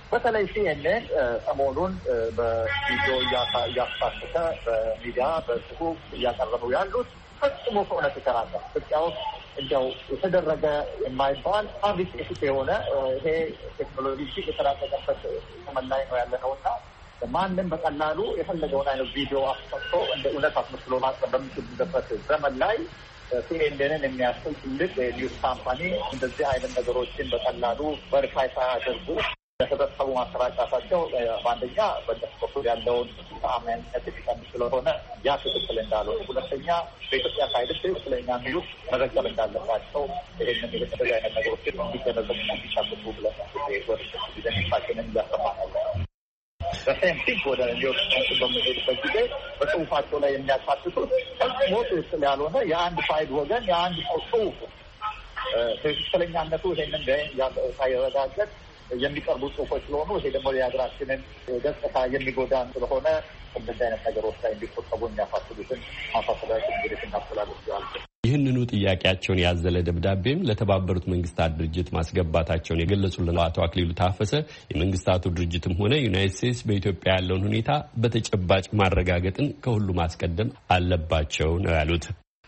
በተለይ CNN ሰሞኑን በቪዲዮ እያሳተፈ በሚዲያ በጽሁፍ እያቀረቡ ያሉት ፈጽሞ ከእውነት የተራቀ ኢትዮጵያ ውስጥ እንደው የተደረገ የማይባል ፋብሪኬሽን የሆነ ይሄ ቴክኖሎጂ የተራቀቀበት ዘመን ላይ ነው ያለነውና ማንም በቀላሉ የፈለገውን አይነት ቪዲዮ አስፈቶ እንደ እውነት አስመስሎ ማቅረብ በሚችልበት ዘመን ላይ ሲኤንኤንን የሚያስል ትልቅ የኒውስ ካምፓኒ እንደዚህ አይነት ነገሮችን በቀላሉ ቨሪፋይ ሳያደርጉ ለህብረተሰቡ ማሰራጫታቸው በአንደኛ በእነሱ በኩል ያለውን ተአማኒነት የሚቀንስ ስለሆነ ያ ትክክል እንዳልሆነ፣ ሁለተኛ በኢትዮጵያ ሳይድ ትክክለኛ ሚሉት መዘገብ እንዳለባቸው ይህንን እንደዚህ አይነት ነገሮችን እንዲገነዘቡና እንዲጨብጡ ብለን ወደ ጊዜታችንን እያሰማናለ በሴም ቲንክ ወደ ኒውዮርክ በምንሄድበት ጊዜ በጽሁፋቸው ላይ የሚያካትቱት ፈጽሞ ትክክል ያልሆነ የአንድ ሳይድ ወገን የአንድ ሰው ጽሁፍ ትክክለኛነቱ ይሄንን ሳይረጋገጥ የሚቀርቡ ጽሁፎች ስለሆኑ ይሄ ደግሞ የሀገራችንን ገጽታ የሚጎዳን ስለሆነ እንደዚህ አይነት ነገሮች ላይ እንዲቆጠቡ የሚያሳስቡትን ማሳሰቢያዎችን እንግዲህ እናስተላልፍ ይችላል። ይህንኑ ጥያቄያቸውን ያዘለ ደብዳቤም ለተባበሩት መንግስታት ድርጅት ማስገባታቸውን የገለጹልን አቶ አክሊሉ ታፈሰ የመንግስታቱ ድርጅትም ሆነ ዩናይትድ ስቴትስ በኢትዮጵያ ያለውን ሁኔታ በተጨባጭ ማረጋገጥን ከሁሉ ማስቀደም አለባቸው ነው ያሉት።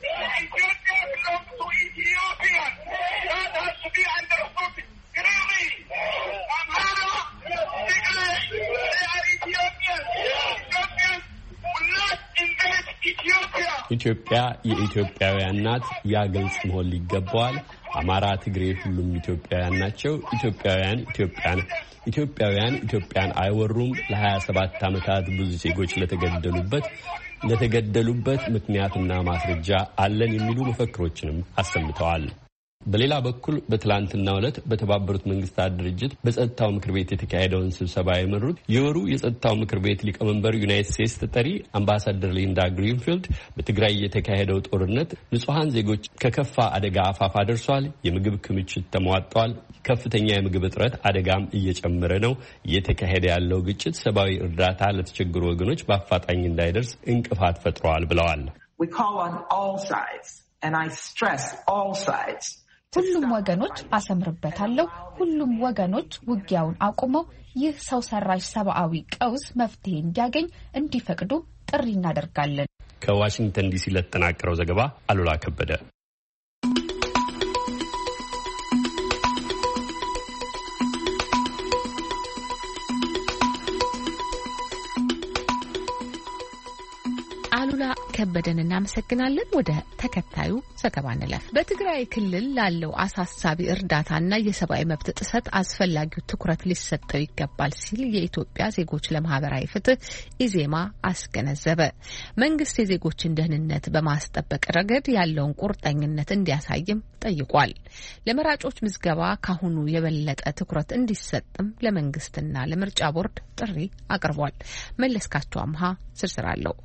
ኢትዮጵያ የኢትዮጵያውያን ናት። ያ ግልጽ መሆን ይገባዋል። አማራ፣ ትግሬ ሁሉም ኢትዮጵያውያን ናቸው። ኢትዮጵያውያን ኢትዮጵያን አይወሩም። ለ27 ዓመታት ብዙ ዜጎች ለተገደሉበት ምክንያትና ማስረጃ አለን የሚሉ መፈክሮችንም አሰምተዋል። በሌላ በኩል በትላንትናው ዕለት በተባበሩት መንግስታት ድርጅት በጸጥታው ምክር ቤት የተካሄደውን ስብሰባ የመሩት የወሩ የጸጥታው ምክር ቤት ሊቀመንበር ዩናይትድ ስቴትስ ተጠሪ አምባሳደር ሊንዳ ግሪንፊልድ በትግራይ የተካሄደው ጦርነት ንጹሐን ዜጎች ከከፋ አደጋ አፋፍ አደርሷል፣ የምግብ ክምችት ተሟጧል፣ ከፍተኛ የምግብ እጥረት አደጋም እየጨመረ ነው፣ እየተካሄደ ያለው ግጭት ሰብአዊ እርዳታ ለተቸገሩ ወገኖች በአፋጣኝ እንዳይደርስ እንቅፋት ፈጥረዋል ብለዋል። ሁሉም ወገኖች አሰምርበታለሁ። ሁሉም ወገኖች ውጊያውን አቁመው ይህ ሰው ሰራሽ ሰብአዊ ቀውስ መፍትሄ እንዲያገኝ እንዲፈቅዱ ጥሪ እናደርጋለን። ከዋሽንግተን ዲሲ ለተጠናቀረው ዘገባ አሉላ ከበደ። አሉላ ከበደን እናመሰግናለን። ወደ ተከታዩ ዘገባ እንለፍ። በትግራይ ክልል ላለው አሳሳቢ እርዳታና የሰብአዊ መብት ጥሰት አስፈላጊው ትኩረት ሊሰጠው ይገባል ሲል የኢትዮጵያ ዜጎች ለማህበራዊ ፍትህ ኢዜማ አስገነዘበ። መንግስት የዜጎችን ደህንነት በማስጠበቅ ረገድ ያለውን ቁርጠኝነት እንዲያሳይም ጠይቋል። ለመራጮች ምዝገባ ካሁኑ የበለጠ ትኩረት እንዲሰጥም ለመንግስትና ለምርጫ ቦርድ ጥሪ አቅርቧል። መለስካቸው አምሃ ዝርዝር አለው።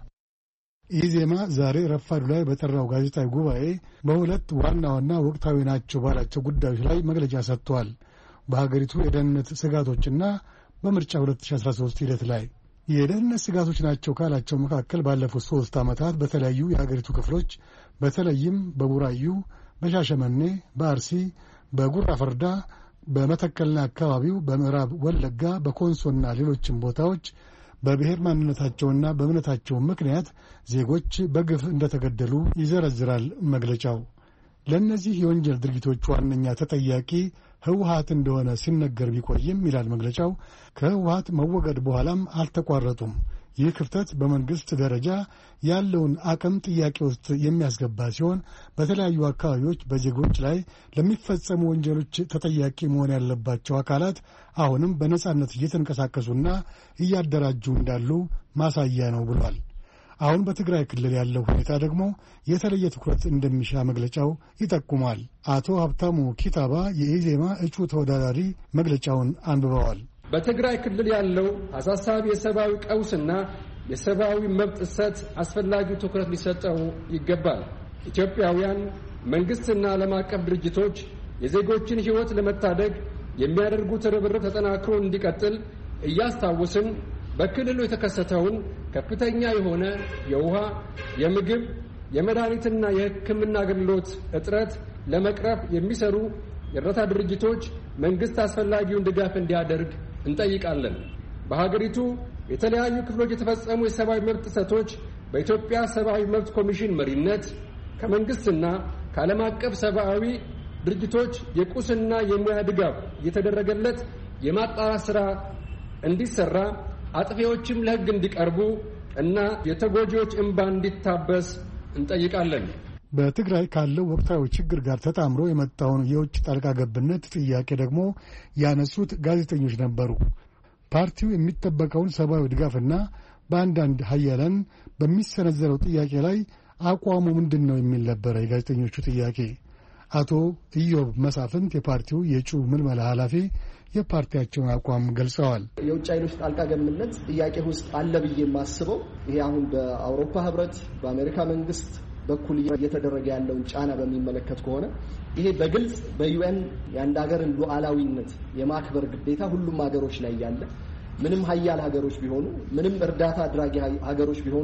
ኢዜማ ዛሬ ረፋዱ ላይ በጠራው ጋዜጣዊ ጉባኤ በሁለት ዋና ዋና ወቅታዊ ናቸው ባላቸው ጉዳዮች ላይ መግለጫ ሰጥቷል። በሀገሪቱ የደህንነት ስጋቶችና በምርጫ 2013 ሂደት ላይ የደህንነት ስጋቶች ናቸው ካላቸው መካከል ባለፉት 3 ዓመታት በተለያዩ የሀገሪቱ ክፍሎች በተለይም በቡራዩ፣ በሻሸመኔ፣ በአርሲ፣ በጉራ ፈርዳ፣ በመተከልና አካባቢው፣ በምዕራብ ወለጋ፣ በኮንሶና ሌሎችም ቦታዎች በብሔር ማንነታቸውና በእምነታቸው ምክንያት ዜጎች በግፍ እንደተገደሉ ይዘረዝራል መግለጫው። ለእነዚህ የወንጀል ድርጊቶች ዋነኛ ተጠያቂ ህወሓት እንደሆነ ሲነገር ቢቆይም ይላል መግለጫው፣ ከህወሓት መወገድ በኋላም አልተቋረጡም። ይህ ክፍተት በመንግስት ደረጃ ያለውን አቅም ጥያቄ ውስጥ የሚያስገባ ሲሆን በተለያዩ አካባቢዎች በዜጎች ላይ ለሚፈጸሙ ወንጀሎች ተጠያቂ መሆን ያለባቸው አካላት አሁንም በነጻነት እየተንቀሳቀሱና እያደራጁ እንዳሉ ማሳያ ነው ብሏል። አሁን በትግራይ ክልል ያለው ሁኔታ ደግሞ የተለየ ትኩረት እንደሚሻ መግለጫው ይጠቁማል። አቶ ሀብታሙ ኪታባ የኢዜማ እጩ ተወዳዳሪ መግለጫውን አንብበዋል። በትግራይ ክልል ያለው አሳሳቢ የሰብአዊ ቀውስና የሰብአዊ መብት ጥሰት አስፈላጊው ትኩረት ሊሰጠው ይገባል። ኢትዮጵያውያን መንግስትና ዓለም አቀፍ ድርጅቶች የዜጎችን ሕይወት ለመታደግ የሚያደርጉት ርብርብ ተጠናክሮ እንዲቀጥል እያስታወስን በክልሉ የተከሰተውን ከፍተኛ የሆነ የውሃ፣ የምግብ፣ የመድኃኒትና የሕክምና አገልግሎት እጥረት ለመቅረፍ የሚሰሩ የእርዳታ ድርጅቶች መንግስት አስፈላጊውን ድጋፍ እንዲያደርግ እንጠይቃለን። በሀገሪቱ የተለያዩ ክፍሎች የተፈጸሙ የሰብአዊ መብት ጥሰቶች በኢትዮጵያ ሰብአዊ መብት ኮሚሽን መሪነት ከመንግስትና ከዓለም አቀፍ ሰብአዊ ድርጅቶች የቁስና የሙያ ድጋፍ የተደረገለት የማጣራት ስራ እንዲሰራ፣ አጥፊዎችም ለሕግ እንዲቀርቡ እና የተጎጂዎች እንባ እንዲታበስ እንጠይቃለን። በትግራይ ካለው ወቅታዊ ችግር ጋር ተጣምሮ የመጣውን የውጭ ጣልቃ ገብነት ጥያቄ ደግሞ ያነሱት ጋዜጠኞች ነበሩ። ፓርቲው የሚጠበቀውን ሰብአዊ ድጋፍና በአንዳንድ ሀያላን በሚሰነዘረው ጥያቄ ላይ አቋሙ ምንድን ነው የሚል ነበረ የጋዜጠኞቹ ጥያቄ። አቶ ኢዮብ መሳፍንት የፓርቲው የእጩ ምልመላ ኃላፊ የፓርቲያቸውን አቋም ገልጸዋል። የውጭ ኃይሎች ጣልቃ ገብነት ጥያቄ ውስጥ አለ ብዬ የማስበው ይሄ አሁን በአውሮፓ ህብረት በአሜሪካ መንግስት በኩል እየተደረገ ያለውን ጫና በሚመለከት ከሆነ ይሄ በግልጽ በዩኤን የአንድ ሀገርን ሉዓላዊነት የማክበር ግዴታ ሁሉም ሀገሮች ላይ ያለ ምንም ሀያል ሀገሮች ቢሆኑ ምንም እርዳታ አድራጊ ሀገሮች ቢሆኑ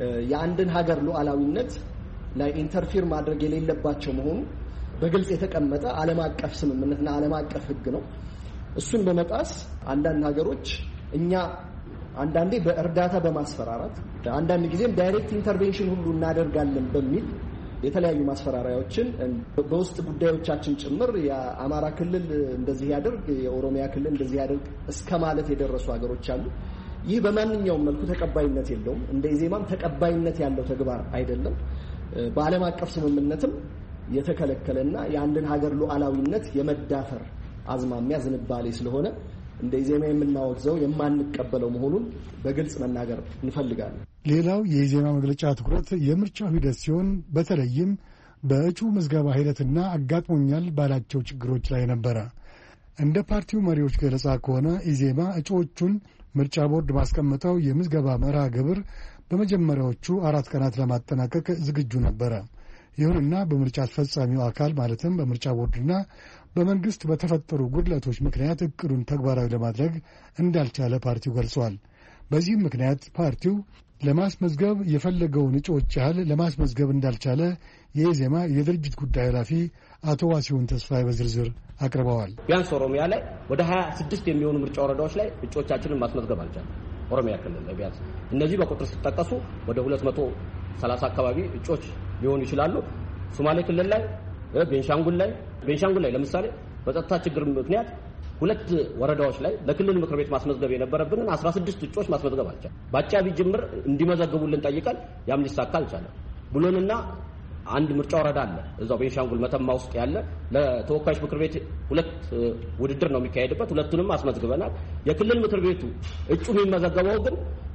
የአንድን ሀገር ሉዓላዊነት ላይ ኢንተርፊር ማድረግ የሌለባቸው መሆኑ በግልጽ የተቀመጠ ዓለም አቀፍ ስምምነትና ዓለም አቀፍ ህግ ነው። እሱን በመጣስ አንዳንድ ሀገሮች እኛ አንዳንዴ በእርዳታ በማስፈራራት አንዳንድ ጊዜም ዳይሬክት ኢንተርቬንሽን ሁሉ እናደርጋለን በሚል የተለያዩ ማስፈራሪያዎችን በውስጥ ጉዳዮቻችን ጭምር የአማራ ክልል እንደዚህ ያደርግ፣ የኦሮሚያ ክልል እንደዚህ ያደርግ እስከ ማለት የደረሱ ሀገሮች አሉ። ይህ በማንኛውም መልኩ ተቀባይነት የለውም። እንደ ኢዜማም ተቀባይነት ያለው ተግባር አይደለም። በዓለም አቀፍ ስምምነትም የተከለከለና የአንድን ሀገር ሉዓላዊነት የመዳፈር አዝማሚያ ዝንባሌ ስለሆነ እንደ ኢዜማ የምናወግዘው የማንቀበለው መሆኑን በግልጽ መናገር እንፈልጋለን። ሌላው የኢዜማ መግለጫ ትኩረት የምርጫው ሂደት ሲሆን በተለይም በእጩ ምዝገባ ሂደትና አጋጥሞኛል ባላቸው ችግሮች ላይ ነበረ። እንደ ፓርቲው መሪዎች ገለጻ ከሆነ ኢዜማ እጩዎቹን ምርጫ ቦርድ ባስቀመጠው የምዝገባ መርሃ ግብር በመጀመሪያዎቹ 4 ቀናት ለማጠናቀቅ ዝግጁ ነበረ። ይሁንና በምርጫ አስፈጻሚው አካል ማለትም በምርጫ ቦርድና በመንግስት በተፈጠሩ ጉድለቶች ምክንያት እቅዱን ተግባራዊ ለማድረግ እንዳልቻለ ፓርቲው ገልጿል። በዚህም ምክንያት ፓርቲው ለማስመዝገብ የፈለገውን እጩዎች ያህል ለማስመዝገብ እንዳልቻለ የኢዜማ የድርጅት ጉዳይ ኃላፊ አቶ ዋሲሁን ተስፋዬ በዝርዝር አቅርበዋል። ቢያንስ ኦሮሚያ ላይ ወደ 26 የሚሆኑ ምርጫ ወረዳዎች ላይ እጩዎቻችንን ማስመዝገብ አልቻለም። ኦሮሚያ ክልል ላይ ቢያንስ እነዚህ በቁጥር ሲጠቀሱ ወደ 230 አካባቢ እጩዎች ሊሆኑ ይችላሉ። ሶማሌ ክልል ላይ፣ ቤንሻንጉል ላይ ለምሳሌ በጸጥታ ችግር ምክንያት 2 ወረዳዎች ላይ ለክልል ምክር ቤት ማስመዝገብ የነበረብንን 16 እጩዎች ማስመዝገብ አልቻለም። በአጫቢ ጅምር እንዲመዘግቡልን ጠይቀን ያም ሊሳካ አልቻለም። ብሎንና አንድ ምርጫ ወረዳ አለ እዛው ቤንሻንጉል መተማ ውስጥ ያለ ለተወካዮች ምክር ቤት 2 ውድድር ነው የሚካሄድበት። 2ቱንም አስመዝግበናል። የክልል ምክር ቤቱ እጩ የሚመዘገበው ግን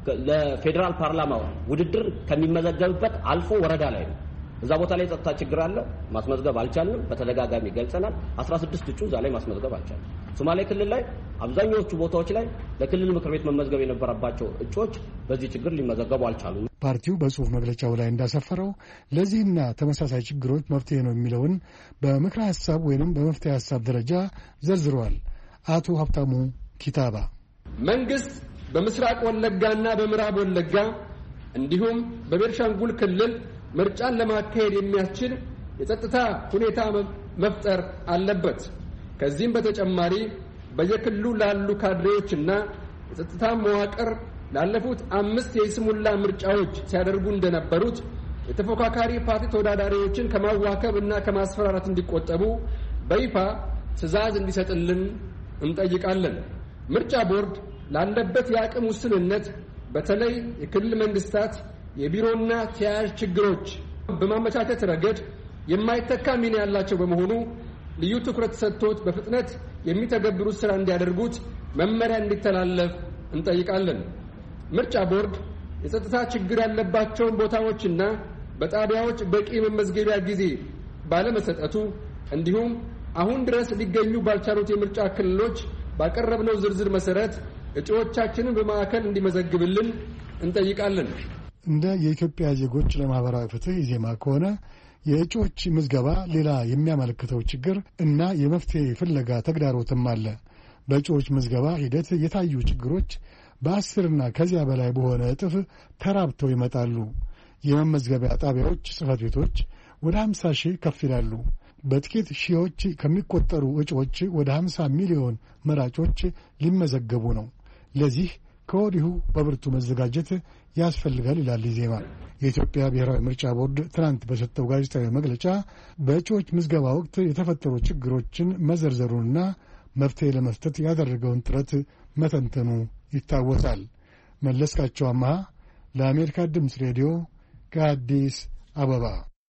ለፌዴራል ፓርላማ ውድድር ከሚመዘገብበት አልፎ ወረዳ ላይ ነው። እዛ ቦታ ላይ ጸጥታ ችግር አለ። ማስመዝገብ አልቻልንም። በተደጋጋሚ ገልጸናል። 16 እጩ እዛ ላይ ማስመዝገብ አልቻልንም። ሶማሌ ክልል ላይ አብዛኛዎቹ ቦታዎች ላይ ለክልል ምክር ቤት መመዝገብ የነበረባቸው እጩዎች በዚህ ችግር ሊመዘገቡ አልቻሉም። ፓርቲው በጽሁፍ መግለጫው ላይ እንዳሰፈረው ለዚህና ተመሳሳይ ችግሮች መፍትሄ ነው የሚለውን በምክረ ሀሳብ ወይም በመፍትሄ ሀሳብ ደረጃ ዘርዝረዋል። አቶ ሀብታሙ ኪታባ መንግስት በምስራቅ ወለጋና በምዕራብ ወለጋ እንዲሁም በቤንሻንጉል ክልል ምርጫን ለማካሄድ የሚያስችል የጸጥታ ሁኔታ መፍጠር አለበት። ከዚህም በተጨማሪ በየክልሉ ላሉ ካድሬዎችና የጸጥታ መዋቅር ላለፉት 5 የይስሙላ ምርጫዎች ሲያደርጉ እንደነበሩት የተፎካካሪ ፓርቲ ተወዳዳሪዎችን ከማዋከብ እና ከማስፈራራት እንዲቆጠቡ በይፋ ትዕዛዝ እንዲሰጥልን እንጠይቃለን። ምርጫ ቦርድ ላለበት የአቅም ውስንነት በተለይ የክልል መንግስታት የቢሮና ተያያዥ ችግሮች በማመቻቸት ረገድ የማይተካ ሚና ያላቸው በመሆኑ ልዩ ትኩረት ሰጥቶት በፍጥነት የሚተገብሩት ስራ እንዲያደርጉት መመሪያ እንዲተላለፍ እንጠይቃለን። ምርጫ ቦርድ የጸጥታ ችግር ያለባቸውን ቦታዎችና በጣቢያዎች በቂ መመዝገቢያ ጊዜ ባለመሰጠቱ እንዲሁም አሁን ድረስ ሊገኙ ባልቻሉት የምርጫ ክልሎች ባቀረብነው ዝርዝር መሰረት እጩዎቻችንን በማዕከል እንዲመዘግብልን እንጠይቃለን። እንደ የኢትዮጵያ ዜጎች ለማህበራዊ ፍትህ ኢዜማ ከሆነ የእጩዎች ምዝገባ ሌላ የሚያመለክተው ችግር እና የመፍትሄ ፍለጋ ተግዳሮትም አለ። በእጩዎች ምዝገባ ሂደት የታዩ ችግሮች በ10ና ከዚያ በላይ በሆነ እጥፍ ተራብተው ይመጣሉ። የመመዝገቢያ ጣቢያዎች፣ ጽህፈት ቤቶች ወደ 50 ሺህ ከፍ ይላሉ። በጥቂት ሺዎች ከሚቆጠሩ እጩዎች ወደ 50 ሚሊዮን መራጮች ሊመዘገቡ ነው። ለዚህ ከወዲሁ በብርቱ መዘጋጀት ያስፈልጋል ይላል ኢዜማ። የኢትዮጵያ ብሔራዊ ምርጫ ቦርድ ትናንት በሰጠው ጋዜጣዊ መግለጫ በእጩዎች ምዝገባ ወቅት የተፈጠሩ ችግሮችን መዘርዘሩንና መፍትሄ ለመስጠት ያደረገውን ጥረት መተንተኑ ይታወሳል። መለስካቸው አማሃ ለአሜሪካ ድምፅ ሬዲዮ ከአዲስ አበባ።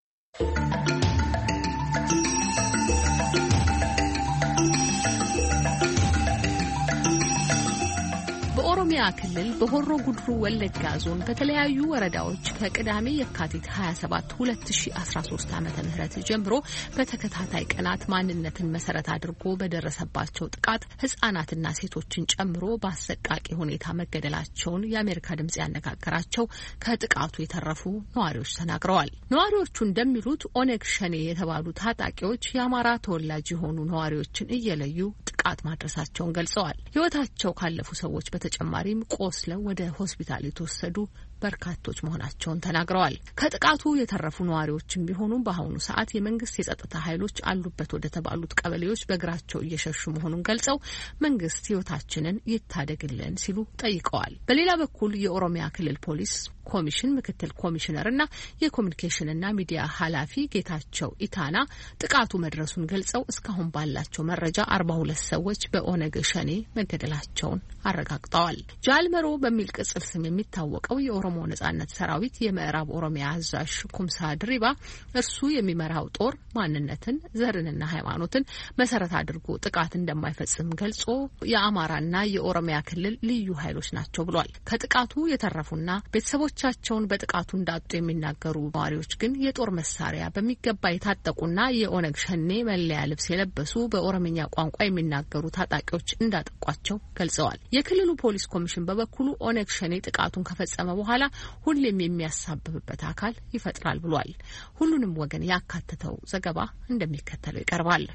በኦሮሚያ ክልል በሆሮ ጉድሩ ወለጋ ዞን በተለያዩ ወረዳዎች ከቅዳሜ የካቲት 27 2013 ዓ.ም ጀምሮ በተከታታይ ቀናት ማንነትን መሰረት አድርጎ በደረሰባቸው ጥቃት ህጻናትና ሴቶችን ጨምሮ በአሰቃቂ ሁኔታ መገደላቸውን የአሜሪካ ድምጽ ያነጋገራቸው ከጥቃቱ የተረፉ ነዋሪዎች ተናግረዋል። ነዋሪዎቹ እንደሚሉት ኦነግ ሸኔ የተባሉ ታጣቂዎች የአማራ ተወላጅ የሆኑ ነዋሪዎችን እየለዩ ጥቃት ማድረሳቸውን ገልጸዋል። ህይወታቸው ካለፉ ሰዎች በተጨማሪም ቆስለው ወደ ሆስፒታል የተወሰዱ በርካቶች መሆናቸውን ተናግረዋል። ከጥቃቱ የተረፉ ነዋሪዎችም ቢሆኑ በአሁኑ ሰዓት የመንግስት የጸጥታ ኃይሎች አሉበት ወደ ተባሉት ቀበሌዎች በእግራቸው እየሸሹ መሆኑን ገልጸው መንግስት ህይወታችንን ይታደግልን ሲሉ ጠይቀዋል። በሌላ በኩል የኦሮሚያ ክልል ፖሊስ ኮሚሽን ምክትል ኮሚሽነርና የኮሚኒኬሽንና ሚዲያ ኃላፊ ጌታቸው ኢታና ጥቃቱ መድረሱን ገልጸው እስካሁን ባላቸው መረጃ 42 ሰዎች በኦነግ ሸኔ መገደላቸውን አረጋግጠዋል። ጃልመሮ በሚል ቅጽል ስም የሚታወቀው የኦሮሞ ነጻነት ሰራዊት የምዕራብ ኦሮሚያ አዛዥ ኩምሳ ድሪባ እርሱ የሚመራው ጦር ማንነትን፣ ዘርንና ሃይማኖትን መሰረት አድርጎ ጥቃት እንደማይፈጽም ገልጾ የአማራና የኦሮሚያ ክልል ልዩ ኃይሎች ናቸው ብሏል። ከጥቃቱ የተረፉና ቤተሰቦቻቸውን በጥቃቱ እንዳጡ የሚናገሩ ነዋሪዎች ግን የጦር መሳሪያ በሚገባ የታጠቁና የኦነግ ሸኔ መለያ ልብስ የለበሱ በኦሮምኛ ቋንቋ የሚናገሩ ታጣቂዎች እንዳጠቋቸው ገልጸዋል። የክልሉ ፖሊስ ኮሚሽን በበኩሉ ኦነግ ሸኔ ጥቃቱን ከፈጸመ በኋላ ሁሌም የሚያሳብብበት አካል ይፈጥራል ብሏል። ሁሉንም ወገን ያካተተው ዘገባ እንደሚከተለው ይቀርባል።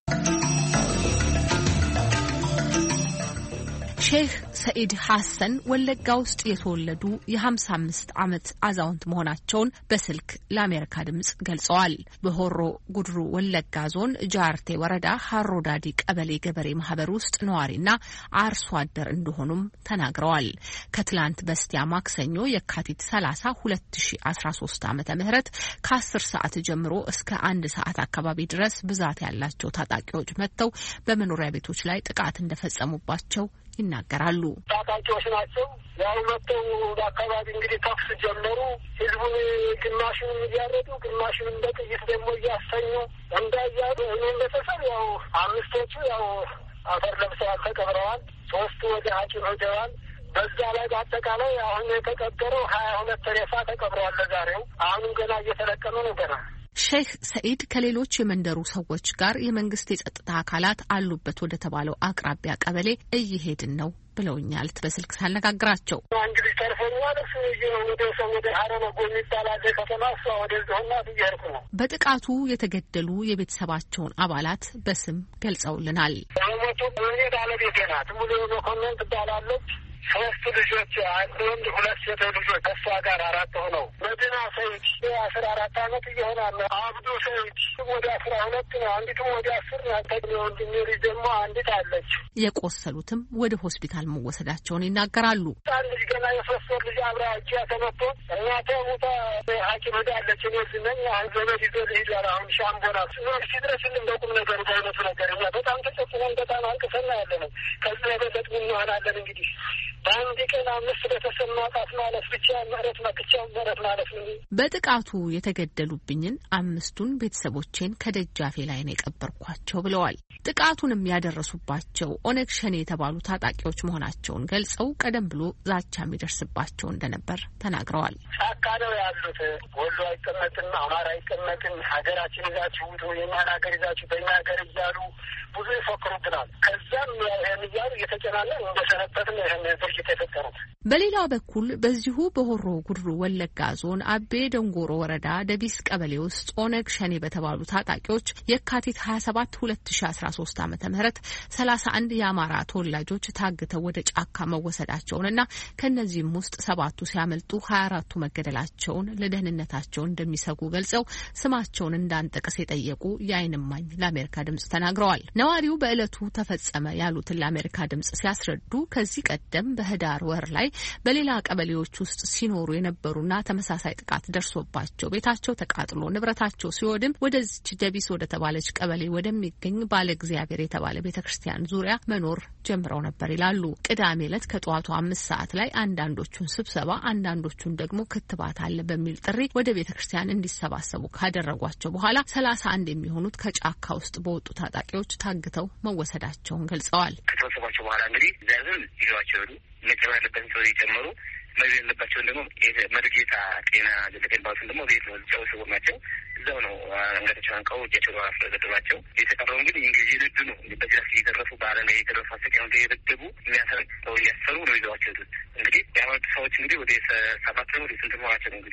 ሼህ ሰኢድ ሐሰን ወለጋ ውስጥ የተወለዱ የ55 ዓመት አዛውንት መሆናቸውን በስልክ ለአሜሪካ ድምጽ ገልጸዋል። በሆሮ ጉድሩ ወለጋ ዞን ጃርቴ ወረዳ ሀሮዳዲ ቀበሌ ገበሬ ማህበር ውስጥ ነዋሪና አርሶ አደር እንደሆኑም ተናግረዋል። ከትላንት በስቲያ ማክሰኞ የካቲት 30 2013 ዓ.ም ከ10 ሰዓት ጀምሮ እስከ 1 ሰዓት አካባቢ ድረስ ብዛት ያላቸው ታጣቂዎች መጥተው በመኖሪያ ቤቶች ላይ ጥቃት እንደፈጸሙባቸው ይናገራሉ። ታጣቂዎች ናቸው። ያው መጥተው በአካባቢ እንግዲህ ተኩስ ጀመሩ። ህዝቡን ግማሹን እያረዱ ግማሹን በጥይት ደግሞ እያሰኙ እንዳያሉ እኔም ቤተሰብ ያው 5ቶቹ ያው አፈር ለብሰዋል፣ ተቀብረዋል። 3 ወደ ሐኪም ሄደዋል። በዛ ላይ በአጠቃላይ አሁን የተቀበረው 22 ሬሳ ተቀብረዋል። ለዛሬው አሁንም ገና እየተለቀመ ነው ገና። ሼህ ሰኢድ ከሌሎች የመንደሩ ሰዎች ጋር የመንግስት የጸጥታ አካላት አሉበት ወደ ተባለው አቅራቢያ ቀበሌ እየሄድን ነው ብለውኛል። በስልክ ሳነጋግራቸው አንድ ልጅ ተርፎኛል። እሱ ወደ ሰው ወደ ሀረነጎ የሚባል ከተማ እሷ ወደዚህ ሆና እየሄድኩ ነው። በጥቃቱ የተገደሉ የቤተሰባቸውን አባላት በስም ገልጸውልናል። በሞቱ እኔ ባለቤቴ ናት። ሙሉ መኮንን ትባላለች። 3 ልጆች፣ 1 ወንድ 2 ሴት ልጆች ከሷ ጋር 4 ሆነው መዲና ሰይድ 14 ዓመት እየሆናል። አብዱ ሰይድ ወደ 12 ነው። አንዲቱ ወደ 10 ናት። ወንድሜ ልጅ ደግሞ አንዲት አለች። የቆሰሉትም ወደ ሆስፒታል መወሰዳቸውን ይናገራሉ። አንድ ልጅ ገና የ3 ወር ልጅ አብራ እጅ ተመቶ እናቴ ሙታ ሐኪም ሄዳለች። እኔ ዝነኝ ዘመድ ይዞ ልሂድ ያለ አሁን ሻምቦና ሲድረስልን በቁም ነገሩ በእውነቱ ነገር እኛ በጣም ተጨፍነን በጣም አልቅሰና ያለ ነው። ከዚህ የበለጥ ምን እንሆናለን እንግዲህ በአንድ ቀን 5 ቤተሰብ ማጣት ማለት ብቻ ምህረት ማለት ነው። በጥቃቱ የተገደሉብኝን 5ቱን ቤተሰቦቼን ከደጃፌ ላይ ነው የቀበርኳቸው ብለዋል። ጥቃቱንም ያደረሱባቸው ኦነግ ሸኔ የተባሉ ታጣቂዎች መሆናቸውን ገልጸው ቀደም ብሎ ዛቻ የሚደርስባቸው እንደነበር ተናግረዋል። ጫካ ነው ያሉት። ወሎ አይቀመጥም፣ አማራ አይቀመጥም፣ ሀገራችን ይዛችሁ ውጡ፣ የኛን ሀገር ይዛችሁ በእኛ ሀገር እያሉ ብዙ ይፎክሩብናል። ከዛም ይህን እያሉ እየተጨናነን እንደሰነበት ነው ይህን ድርጅት የተፈጠሩት። በሌላ በኩል በዚሁ በሆሮ ጉድሩ ወለጋ ዞን አቤ ደንጎሮ ወረዳ ደቢስ ቀበሌ ውስጥ ኦነግ ሸኔ በተባሉ ታጣቂዎች የካቲት 27 2013 ዓ.ም 31 የአማራ ተወላጆች ታግተው ወደ ጫካ መወሰዳቸውንና ከነዚህም ውስጥ 7ቱ ሲያመልጡ 24ቱ መገደላቸውን ለደህንነታቸው እንደሚሰጉ ገልጸው ስማቸውን እንዳንጠቅስ የጠየቁ የዓይን እማኝ ለአሜሪካ ድምጽ ተናግረዋል። ነዋሪው በዕለቱ ተፈጸመ ያሉትን ለአሜሪካ ድምጽ ሲያስረዱ ከዚህ ቀደም በህዳር ወር ላይ በሌላ ቀበሌዎች ውስጥ ሲኖሩ የነበሩና ተመሳሳይ ጥቃት ደርሶባቸው ቤታቸው ተቃጥሎ ንብረታቸው ሲወድም ወደዚች ደቢስ ወደ ተባለች ቀበሌ ወደሚገኝ ባለ እግዚአብሔር የተባለ ቤተክርስቲያን ዙሪያ መኖር ጀምረው ነበር ይላሉ። ቅዳሜ ዕለት ከጠዋቱ 5 ሰዓት ላይ አንዳንዶቹን ስብሰባ አንዳንዶቹን ደግሞ ክትባት አለ በሚል ጥሪ ወደ ቤተክርስቲያን እንዲሰባሰቡ ካደረጓቸው በኋላ 31 የሚሆኑት ከጫካ ውስጥ በወጡ ታጣቂዎች ታግተው መወሰዳቸውን ገልጸዋል። ከተወሰዷቸው በኋላ እንግዲህ ዛሬም ይዟቸው መጨመር ያለበትን ሰው የጨመሩ መግደል ያለባቸውን ደግሞ መርጌታ ጤና ዘጠቀባቸውን ደግሞ ቤት ነው ጨውሰው ናቸው። እዛው ነው አንገታቸውን አንቀው እጃቸው ነው አስረገደባቸው። የተቀረው እንግዲህ እንግዲህ የልዱ ነው በጅራፍ እየተረፉ በዓለም ላይ የተረፉ አሰቃየውን እየደበደቡ የሚያሰረው እያሰሩ ነው ይዘዋቸው እንግዲህ የአመቱ ሰዎች እንግዲህ ወደ 7 ነው ወደ 8 መሆናቸው ነው እንግዲህ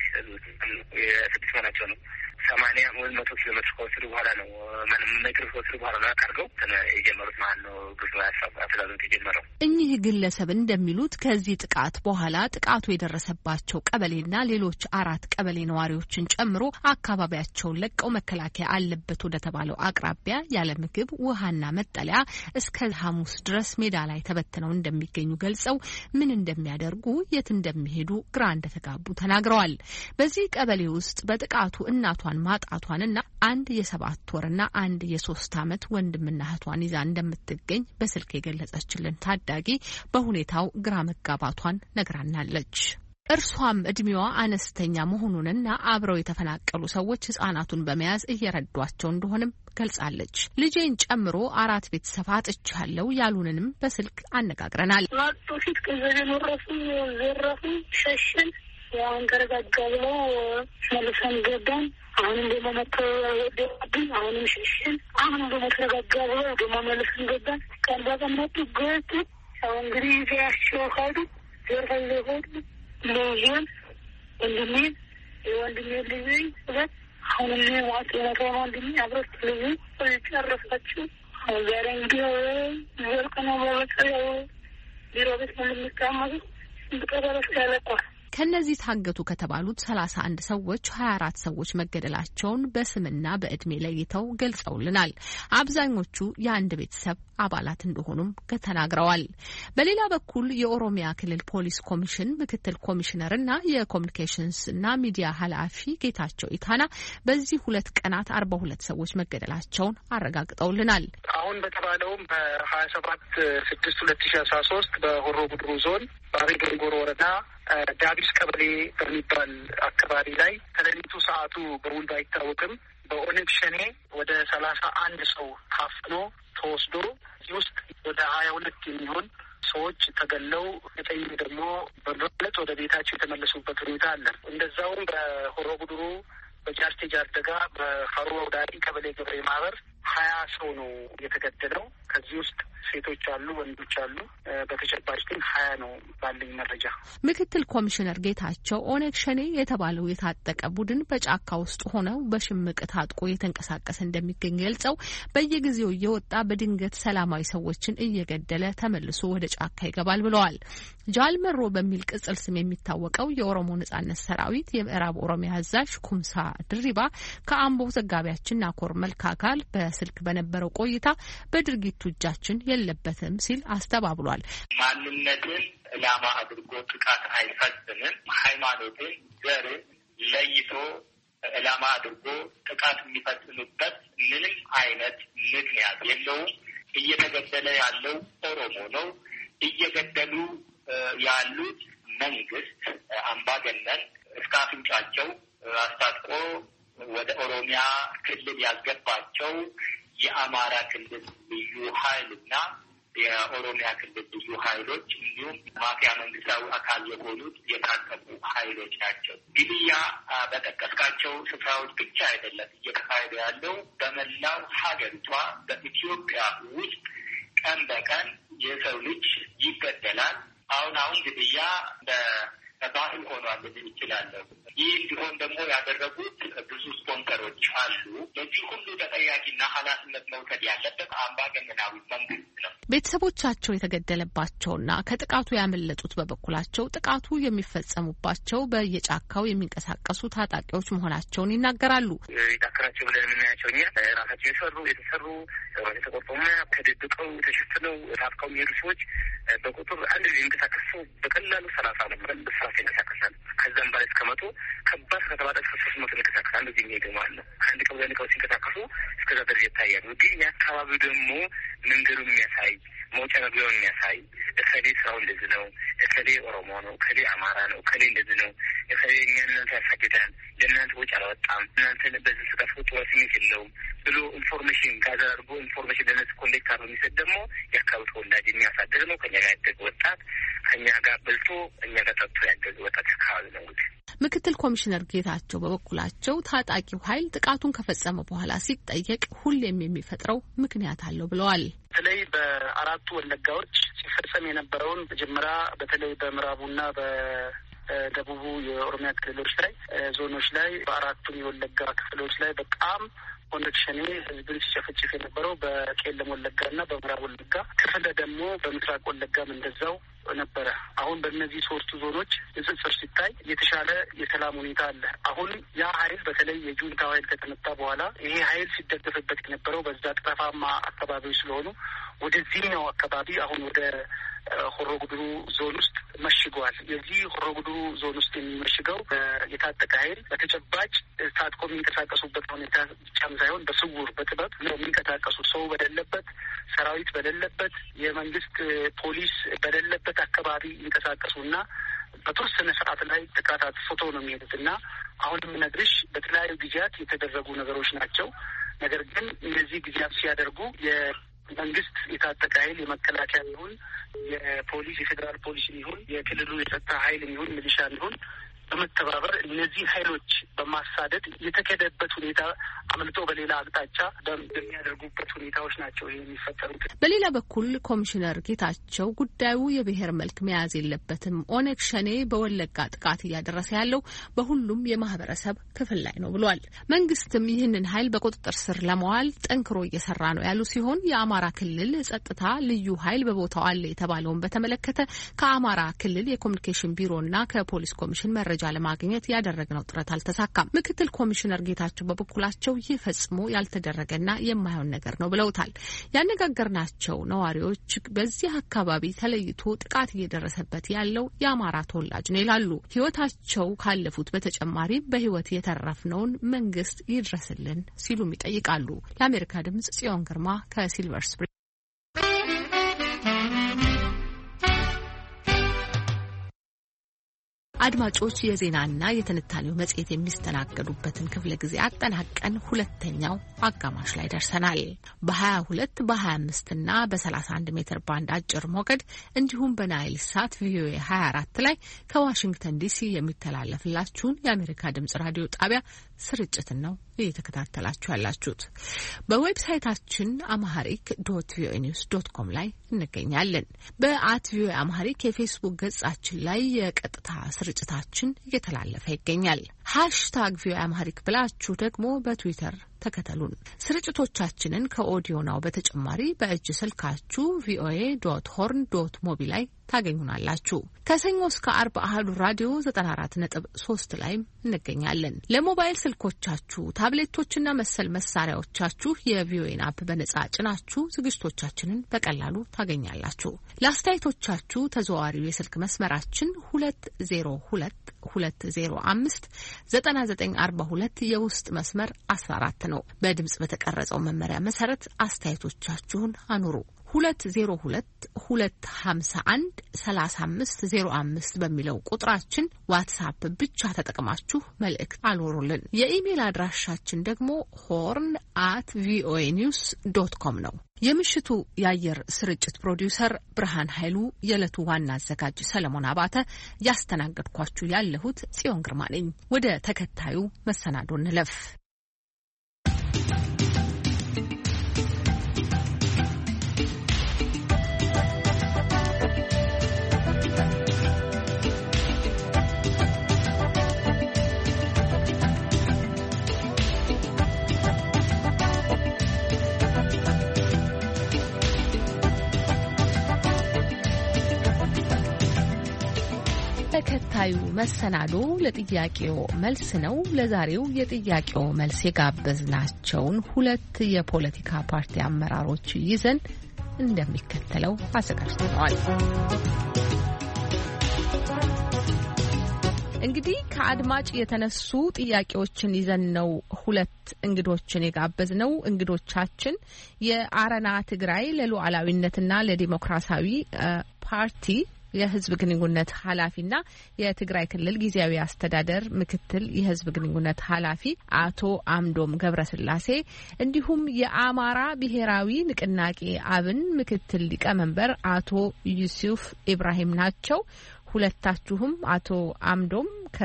6 መሆናቸው ነው። 80 ወይ 100 ኪሎ ሜትር ከወሰዱ በኋላ ነው ሜትር ከወሰዱ በኋላ ነው አድርገው የጀመሩት ማለት ነው። ብዙ አስተዳደሩ የጀመረው እኚህ ግለሰብ እንደሚሉት ከዚህ ጥቃት በኋላ ጥቃቱ የደረሰባቸው ቀበሌና ሌሎች 4 ቀበሌ ነዋሪዎችን ጨምሮ አካባቢያቸውን ለቀው መከላከያ አለበት ወደ ተባለው አቅራቢያ ያለ ምግብ ውሃና መጠለያ እስከ ሐሙስ ድረስ ሜዳ ላይ ተበትነው እንደሚገኙ ገልጸው ምን እንደሚያደርጉ የት እንደሚሄዱ ግራ እንደተጋቡ ተናግረዋል። በዚህ ቀበሌ ውስጥ በጥቃቱ እናቷን ማጣቷንና አንድ የ7 ወርና አንድ የ3 ዓመት ወንድምና እህቷን ይዛ እንደምትገኝ በስልክ የገለጸችልን ታዳጊ በሁኔታው ግራ መጋባቷን ነግራናለች። እርሷም እድሜዋ አነስተኛ መሆኑንና አብረው የተፈናቀሉ ሰዎች ህጻናቱን በመያዝ እየረዷቸው እንደሆነም ገልጻለች። ልጄን ጨምሮ 4 ቤተሰብ አጥቻለሁ ያሉንንም በስልክ አነጋግረናል። ወጡ ፊት ከዘገን ወረፉ ዘረፉ ሸሽን ያን ተረጋጋ ብለው መልሰን ገባን። አሁንም ደግሞ መጥተው ወደብን። አሁንም ሸሽን። አሁንም ደግሞ ተረጋጋ ብለው ደግሞ መልሰን ገባን። ቀን በቀን መጡ ገጡ። ያው እንግዲህ ያቸው ሄዱ ዘርፈው ሄዱ። ልጅን ወንድሜ የወንድሜ ልጅ ሁለት አሁንም ዋጥ ነው ወንድሜ አብረው ልጅ ጨረሳችሁ። ዛሬ እንግዲህ ዘርቅ ነው በወጣው ቢሮ ቤት ነው የሚቀመጡ እንድቀበረስ ያለቋል። ከነዚህ ታገቱ ከተባሉት 31 ሰዎች 24 ሰዎች መገደላቸውን በስምና በእድሜ ለይተው ገልጸውልናል። አብዛኞቹ የአንድ ቤተሰብ አባላት እንደሆኑም ተናግረዋል። በሌላ በኩል የኦሮሚያ ክልል ፖሊስ ኮሚሽን ምክትል ኮሚሽነርና የኮሚኒኬሽንስና ሚዲያ ኃላፊ ጌታቸው ኢታና በዚህ 2 ቀናት 42 ሰዎች መገደላቸውን አረጋግጠውልናል። አሁን በተባለውም በ27/6/2013 በሆሮ ጉድሩ ዞን በአቤ ደንጎሮ ወረዳ ዳቢስ ቀበሌ በሚባል አካባቢ ላይ ከሌሊቱ ሰዓቱ በውል ባይታወቅም በኦነግ ሸኔ ወደ 31 ሰው ታፍኖ ተወስዶ እዚህ ውስጥ ወደ 22 የሚሆን ሰዎች ተገለው 9 ደግሞ በመለጥ ወደ ቤታቸው የተመለሱበት ሁኔታ አለ። እንደዛውም በሆሮ ጉድሩ በጃርቴ ጃርደጋ በሀሮ ዳዲ ቀበሌ ገበሬ ማህበር 20 ሰው ነው የተገደለው። ከዚህ ውስጥ ሴቶች አሉ፣ ወንዶች አሉ። በተጨባጭ ግን 20 ነው ባለኝ መረጃ። ምክትል ኮሚሽነር ጌታቸው ኦነግ ሸኔ የተባለው የታጠቀ ቡድን በጫካ ውስጥ ሆነው በሽምቅ ታጥቆ የተንቀሳቀሰ እንደሚገኝ ገልጸው በየጊዜው እየወጣ በድንገት ሰላማዊ ሰዎችን እየገደለ ተመልሶ ወደ ጫካ ይገባል ብለዋል። ጃልመሮ በሚል ቅጽል ስም የሚታወቀው የኦሮሞ ነጻነት ሰራዊት የምዕራብ ኦሮሚያ አዛዥ ኩምሳ ድሪባ ከአምቦ ዘጋቢያችን ናኮር መልካ ጋር በስልክ በነበረው ቆይታ በድርጊቱ እጃችን የለበትም ሲል አስተባብሏል። ማንነትን ዕላማ አድርጎ ጥቃት አይፈጽምም። ሃይማኖትን፣ ዘርን ለይቶ ዕላማ አድርጎ ጥቃት የሚፈጽምበት ምንም አይነት ምክንያት የለውም። እየተገደለ ያለው ኦሮሞ ነው። እየገደሉ ያሉት መንግስት አምባገነን እስከ አፍንጫቸው አስታጥቆ ወደ ኦሮሚያ ክልል ያስገባቸው የአማራ ክልል ልዩ ኃይልና የኦሮሚያ ክልል ልዩ ኃይሎች እንዲሁም ማፊያ መንግስታዊ አካል የሆኑት የታጠቁ ኃይሎች ናቸው። ግድያ በጠቀስካቸው ስፍራዎች ብቻ አይደለም እየተካሄደ ያለው፣ በመላው ሀገሪቷ በኢትዮጵያ ውስጥ ቀን በቀን የሰው ልጅ ይገደላል። አሁን ግድያ ባህል ሆኗል ልል እችላለሁ። ይህ እንዲሆን ደግሞ ያደረጉት ብዙ ስፖንሰሮች አሉ። ለዚህ ሁሉ ተጠያቂና ኃላፊነት መውሰድ ያለበት አምባገነናዊ መንግስት ነው። ቤተሰቦቻቸው የተገደለባቸውና ከጥቃቱ ያመለጡት በበኩላቸው ጥቃቱ የሚፈጸሙባቸው በየጫካው የሚንቀሳቀሱ ታጣቂዎች መሆናቸውን ይናገራሉ። ይታከራቸው ብለን የምናያቸው እኛ ራሳቸው የተሰሩ ተቆርጦማ ተደብቀው ተሸፍነው ታጥቀው የሚሄዱ ሰዎች በቁጥር አንድ የሚንቀሳቀሱ በቀላሉ 30 ነው በስፋት ይንቀሳቀሳል። ከዛም በላይ እስከ 100 ከባድ ከተባለ እስከ 300 ይንቀሳቀሳል። አንዱ የሚሄዱ ማለት ነው። አንድ ቀን ላይ ሲንቀሳቀሱ እስከዛ ደረጃ ይታያሉ። ግን የአካባቢው ደግሞ መንገዱን የሚያሳይ መውጫ መግቢያውን የሚያሳይ እከሌ ስራው እንደዚህ ነው፣ እከሌ ኦሮሞ ነው፣ እከሌ አማራ ነው፣ እከሌ እንደዚህ ነው፣ እከሌ እናንተ ያሳግዳል፣ ለእናንተ ወጪ አላወጣም፣ እናንተ በዚህ ስቃት ወጪ ስሜት የለውም ብሎ ኢንፎርሜሽን ጋዘር አድርጎ ኢንፎርሜሽን ለነሱ ኮሌክት አድርጎ የሚሰጥ ደግሞ የአካባቢው ተወላጅ የሚያሳድር ነው። ከኛ ጋር ያደገ ወጣት ከኛ ጋር በልቶ እኛ ጋር ጠጥቶ ያደገ ወጣት አካባቢ ነው። ምክትል ኮሚሽነር ጌታቸው በበኩላቸው ታጣቂው ኃይል ጥቃቱን ከፈጸመ በኋላ ሲጠየቅ ሁሌም የሚፈጥረው ምክንያት አለው ብለዋል። በተለይ በአራቱ ወለጋዎች ሲፈጸም የነበረውን መጀመሪያ በተለይ በምዕራቡና በደቡቡ የኦሮሚያ ክልሎች ላይ ዞኖች ላይ በአራቱም የወለጋ ክፍሎች ላይ በጣም ኦነግ ሸኔ ህዝብን ሲጨፈጭፍ የነበረው በቄለም ወለጋና በምዕራብ ወለጋ ክፍለ ደግሞ በምስራቅ ወለጋም እንደዛው ነበረ። አሁን በእነዚህ ሶስቱ ዞኖች ንጽጽር ሲታይ የተሻለ የሰላም ሁኔታ አለ። አሁን ያ ኃይል በተለይ የጁንታው ኃይል ከተመታ በኋላ ይሄ ኃይል ሲደገፍበት የነበረው በዛ ጠረፋማ አካባቢዎች ስለሆኑ ወደዚህኛው አካባቢ አሁን ወደ ሆሮ ጉድሩ ዞን ውስጥ መሽጓል። የዚህ ሆሮ ጉድሩ ዞን ውስጥ የሚመሽገው የታጠቀ ኃይል በተጨባጭ ታጥቆ የሚንቀሳቀሱበት ሁኔታ ብቻም ሳይሆን በስውር በጥበብ ነው የሚንቀሳቀሱት። ሰው በሌለበት፣ ሰራዊት በሌለበት፣ የመንግስት ፖሊስ በሌለበት አካባቢ የሚንቀሳቀሱና በተወሰነ ሰዓት ላይ ጥቃት አጥፍቶ ነው የሚሄዱት እና አሁን የምነግርሽ በተለያዩ ጊዜያት የተደረጉ ነገሮች ናቸው። ነገር ግን እነዚህ ጊዜያት ሲያደርጉ መንግስት የታጠቀ ኃይል የመከላከያ ይሁን የፖሊስ የፌዴራል ፖሊስ ይሁን የክልሉ የጸጥታ ኃይል ይሁን ሚሊሻ ይሁን በመተባበር እነዚህ ኃይሎች በማሳደድ የተከደበት ሁኔታ አምልጦ በሌላ አቅጣጫ በሚያደርጉበት ሁኔታዎች ናቸው የሚፈጠሩት። በሌላ በኩል ኮሚሽነር ጌታቸው ጉዳዩ የብሔር መልክ መያዝ የለበትም፣ ኦነግ ሸኔ በወለጋ ጥቃት እያደረሰ ያለው በሁሉም የማህበረሰብ ክፍል ላይ ነው ብሏል። መንግስትም ይህንን ኃይል በቁጥጥር ስር ለማዋል ጠንክሮ እየሰራ ነው ያሉ ሲሆን የአማራ ክልል ጸጥታ ልዩ ኃይል በቦታው አለ የተባለውን በተመለከተ ከአማራ ክልል የኮሚኒኬሽን ቢሮና ከፖሊስ ኮሚሽን መረጃ ለማግኘት ያደረግነው ጥረት አልተሳካም። ምክትል ኮሚሽነር ጌታቸው በበኩላቸው ይህ ፈጽሞ ያልተደረገና የማይሆን ነገር ነው ብለውታል። ያነጋገርናቸው ነዋሪዎች በዚህ አካባቢ ተለይቶ ጥቃት እየደረሰበት ያለው የአማራ ተወላጅ ነው ይላሉ። ሕይወታቸው ካለፉት በተጨማሪ በሕይወት የተረፍነውን መንግስት ይድረስልን ሲሉም ይጠይቃሉ። ለአሜሪካ ድምጽ ጽዮን ግርማ ከሲልቨር ስፕሪንግ። አድማጮች የዜናና የትንታኔው መጽሔት የሚስተናገዱበትን ክፍለ ጊዜ አጠናቀን ሁለተኛው አጋማሽ ላይ ደርሰናል። በ22 በ25 እና በ31 ሜትር ባንድ አጭር ሞገድ እንዲሁም በናይል ሳት ቪኦኤ 24 ላይ ከዋሽንግተን ዲሲ የሚተላለፍላችሁን የአሜሪካ ድምጽ ራዲዮ ጣቢያ ስርጭትን ነው እየተከታተላችሁ ያላችሁት። በዌብሳይታችን አማሃሪክ .voanews.com ላይ እንገኛለን። @ቪኦኤ አማሃሪክ የፌስቡክ ገጻችን ላይ የቀጥታ ስርጭታችን እየተላለፈ ይገኛል። #ቪኦኤ አማሃሪክ ብላችሁ ደግሞ በትዊተር ተከተሉን። ስርጭቶቻችንን ከኦዲዮ ናው በተጨማሪ በእጅ ስልካችሁ voa.horn.mobi ላይ ታገኙናላችሁ። ከሰኞ እስከ አርብ አህሉ ራዲዮ 94.3 ላይ እንገኛለን። ለሞባይል ስልኮቻችሁ፣ ታብሌቶችና መሰል መሳሪያዎቻችሁ የቪኦኤን አፕ በነጻ ጭናችሁ ዝግጅቶቻችንን በቀላሉ ታገኛላችሁ። ለአስተያየቶቻችሁ ተዘዋዋሪው የስልክ መስመራችን 2022059942 የውስጥ መስመር 14 ነው። በድምጽ በተቀረጸው መመሪያ መሰረት አስተያየቶቻችሁን አኑሩ። 2022513505 በሚለው ቁጥራችን ዋትስአፕ ብቻ ተጠቅማችሁ መልእክት አልወሩልን። የኢሜል አድራሻችን ደግሞ horn@voanews.com ነው። የምሽቱ የአየር ስርጭት ፕሮዲውሰር ብርሃን ኃይሉ፣ የዕለቱ ዋና አዘጋጅ ሰለሞን አባተ፣ ያስተናገድኳችሁ ያለሁት ጽዮን ግርማ ነኝ። ወደ ተከታዩ መሰናዶ እንለፍ። ተከታዩ መሰናዶ ለጥያቄው መልስ ነው። ለዛሬው የጥያቄው መልስ የጋበዝናቸውን ሁለት የፖለቲካ ፓርቲ አመራሮች ይዘን እንደሚከተለው አዘጋጅተናል። እንግዲህ ከአድማጭ የተነሱ ጥያቄዎችን ይዘን ነው ሁለት እንግዶችን የጋበዝነው። እንግዶቻችን የአረና ትግራይ ለሉዓላዊነትና ለዲሞክራሲያዊ ፓርቲ የህዝብ ግንኙነት ኃላፊና የትግራይ ክልል ጊዜያዊ አስተዳደር ምክትል የህዝብ ግንኙነት ኃላፊ አቶ አምዶም ገብረስላሴ እንዲሁም የአማራ ብሔራዊ ንቅናቄ አብን ምክትል ሊቀመንበር አቶ ዩሱፍ ኢብራሂም ናቸው። ሁለታችሁም አቶ አምዶም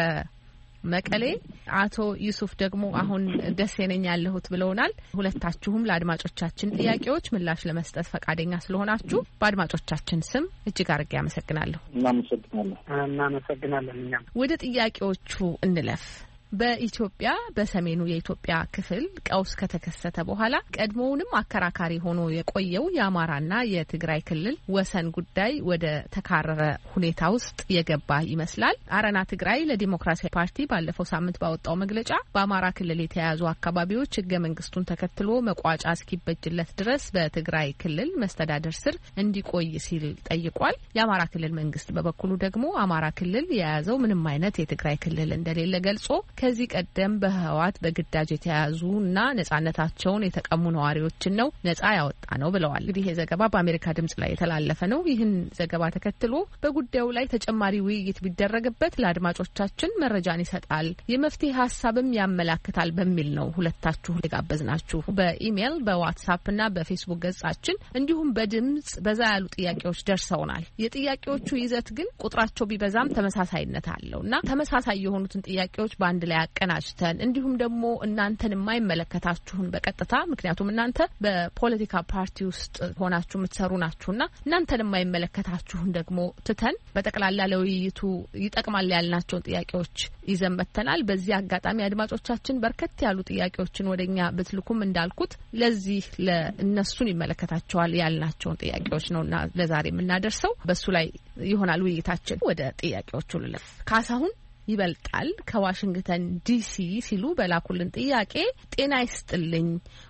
ከመቀሌ አቶ ዩሱፍ ደግሞ አሁን ደሴ ነኝ ያለሁት ብለውናል። ሁለታችሁም ለአድማጮቻችን ጥያቄዎች ምላሽ ለመስጠት ፈቃደኛ ስለሆናችሁ በአድማጮቻችን ስም እጅግ አድርጌ አመሰግናለሁ። እናመሰግናለን። እኛም ወደ ጥያቄዎቹ እንለፍ። በኢትዮጵያ በሰሜኑ የኢትዮጵያ ክፍል ቀውስ ከተከሰተ በኋላ ቀድሞውንም አከራካሪ ሆኖ የቆየው የአማራና የትግራይ ክልል ወሰን ጉዳይ ወደ ተካረረ ሁኔታ ውስጥ የገባ ይመስላል። አረና ትግራይ ለዲሞክራሲያዊ ፓርቲ ባለፈው ሳምንት ባወጣው መግለጫ በአማራ ክልል የተያዙ አካባቢዎች ህገ መንግስቱን ተከትሎ መቋጫ እስኪበጅለት ድረስ በትግራይ ክልል መስተዳደር ስር እንዲቆይ ሲል ጠይቋል። የአማራ ክልል መንግስት በበኩሉ ደግሞ አማራ ክልል የያዘው ምንም አይነት የትግራይ ክልል እንደሌለ ገልጾ ከዚህ ቀደም በህወሓት በግዳጅ የተያዙና ነጻነታቸውን የተቀሙ ነዋሪዎችን ነው ነጻ ያወጣ ነው ብለዋል። እንግዲህ ይህ ዘገባ በአሜሪካ ድምጽ ላይ የተላለፈ ነው። ይህን ዘገባ ተከትሎ በጉዳዩ ላይ ተጨማሪ ውይይት ቢደረግበት ለአድማጮቻችን መረጃን ይሰጣል፣ የመፍትሄ ሀሳብም ያመላክታል በሚል ነው ሁለታችሁ የጋበዝናችሁ። በኢሜይል በዋትስአፕና በፌስቡክ ገጻችን እንዲሁም በድምጽ በዛ ያሉ ጥያቄዎች ደርሰውናል። የጥያቄዎቹ ይዘት ግን ቁጥራቸው ቢበዛም ተመሳሳይነት አለውና ተመሳሳይ የሆኑትን ጥያቄዎች በአንድ ላይ አቀናጅተን እንዲሁም ደግሞ እናንተን የማይመለከታችሁን በቀጥታ ምክንያቱም እናንተ በፖለቲካ ፓርቲ ውስጥ ሆናችሁ የምትሰሩ ናችሁና እናንተን የማይመለከታችሁን ደግሞ ትተን በጠቅላላ ለውይይቱ ይጠቅማል ያልናቸውን ጥያቄዎች ይዘን መጥተናል። በዚህ አጋጣሚ አድማጮቻችን በርከት ያሉ ጥያቄዎችን ወደኛ ብትልኩም እንዳልኩት ለዚህ ለእነሱን ይመለከታቸዋል ያልናቸውን ጥያቄዎች ነውና ለዛሬ የምናደርሰው በሱ ላይ ይሆናል ውይይታችን። ወደ ጥያቄዎቹ ልለፍ። ካሳሁን ይበልጣል ከዋሽንግተን ዲሲ ሲሉ በላኩልን ጥያቄ ጤና ይስጥልኝ፣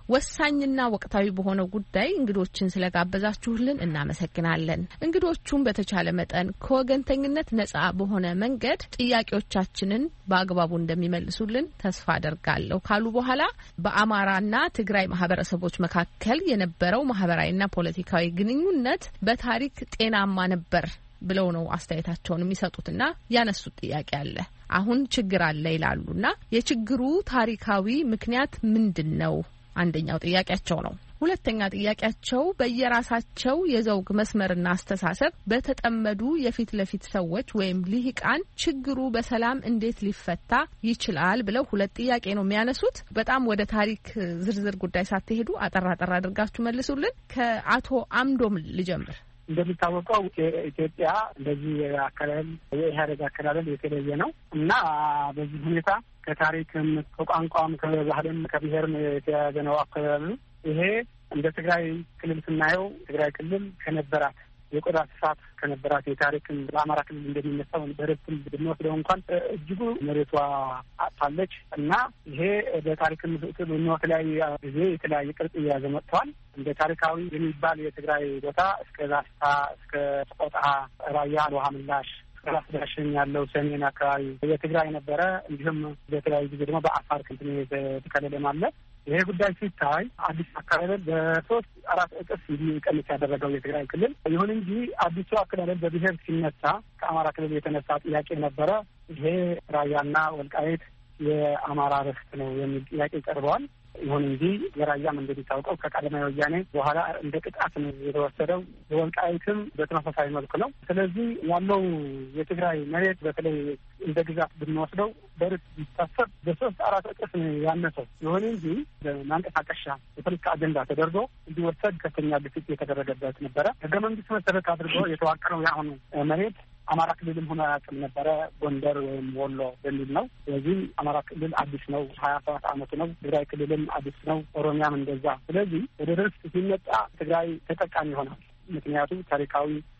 ወሳኝና ወቅታዊ በሆነው ጉዳይ እንግዶችን ስለጋበዛችሁልን እናመሰግናለን። እንግዶቹም በተቻለ መጠን ከወገንተኝነት ነጻ በሆነ መንገድ ጥያቄዎቻችንን በአግባቡ እንደሚመልሱልን ተስፋ አደርጋለሁ ካሉ በኋላ በአማራና ትግራይ ማህበረሰቦች መካከል የነበረው ማህበራዊና ፖለቲካዊ ግንኙነት በታሪክ ጤናማ ነበር ብለው ነው አስተያየታቸውን የሚሰጡትና ያነሱት ጥያቄ አለ። አሁን ችግር አለ ይላሉና የችግሩ ታሪካዊ ምክንያት ምንድነው? አንደኛው ጥያቄያቸው ነው። ሁለተኛ ጥያቄያቸው በየራሳቸው የዘውግ መስመርና አስተሳሰብ በተጠመዱ የፊት ለፊት ሰዎች ወይም ልሂቃን ችግሩ በሰላም እንዴት ሊፈታ ይችላል ብለው ሁለት ጥያቄ ነው የሚያነሱት። በጣም ወደ ታሪክ ዝርዝር ጉዳይ ሳትሄዱ አጠራ አድርጋችሁ መልሱልን። ከአቶ አምዶም ልጀምር። እንደሚታወቀው ኢትዮጵያ እንደዚህ አካባቢ የኢህአዴግ አካባቢ የተለየ ነው እና በዚህ ሁኔታ ከታሪክም ከቋንቋም ከባህልም ከብሔርም የተያያዘ ነው አካባቢ። ይሄ እንደ ትግራይ ክልል ስናየው ትግራይ ክልል ከነበራት የቆዳ ስፋት ከነበራት የታሪክን በአማራ ክልል እንደሚነሳው በረብትም ብንወስደው እንኳን እጅጉ መሬቷ አጥታለች እና ይሄ በታሪክም በተለያየ ጊዜ የተለያየ ቅርጽ እየያዘ መጥተዋል። እንደ ታሪካዊ የሚባል የትግራይ ቦታ እስከ ዛስታ፣ እስከ ቆጣ፣ ራያ፣ አልውሃ ምላሽ ራስ ዳሽን ያለው ሰሜን አካባቢ የትግራይ ነበረ። እንዲሁም በተለያዩ ጊዜ ደግሞ በአፋር ክልል የተከለለ ማለት ይሄ ጉዳይ ሲታይ አዲስ አካባቢ በሶስት አራት እጥፍ እንዲቀንስ ያደረገው የትግራይ ክልል። ይሁን እንጂ አዲሱ አካባቢ በብሔር ሲነሳ ከአማራ ክልል የተነሳ ጥያቄ ነበረ። ይሄ ራያና ወልቃይት የአማራ ርስት ነው የሚል ጥያቄ ቀርበዋል። ይሁን እንጂ የራያም እንደሚታወቀው ከቀዳማዊ ወያኔ በኋላ እንደ ቅጣት ነው የተወሰደው። የወልቃይትም በተመሳሳይ መልኩ ነው። ስለዚህ ያለው የትግራይ መሬት በተለይ እንደ ግዛት ብንወስደው በርስ ቢታሰብ በሶስት አራት እጥፍ ያነሰው። ይሁን እንጂ በማንቀሳቀሻ የፖለቲካ አጀንዳ ተደርጎ እንዲወሰድ ከፍተኛ ግፊት የተደረገበት ነበረ። ህገ መንግስት መሰረት አድርጎ የተዋቀረው የአሁኑ መሬት አማራ ክልልም ሆኖ አያውቅም ነበረ። ጎንደር ወይም ወሎ በሚል ነው። ስለዚህ አማራ ክልል አዲስ ነው፣ 27 ዓመቱ ነው። ትግራይ ክልልም አዲስ ነው፣ ኦሮሚያም እንደዛ። ስለዚህ ወደ ርስት ሲመጣ ትግራይ ተጠቃሚ ይሆናል። ምክንያቱም ታሪካዊ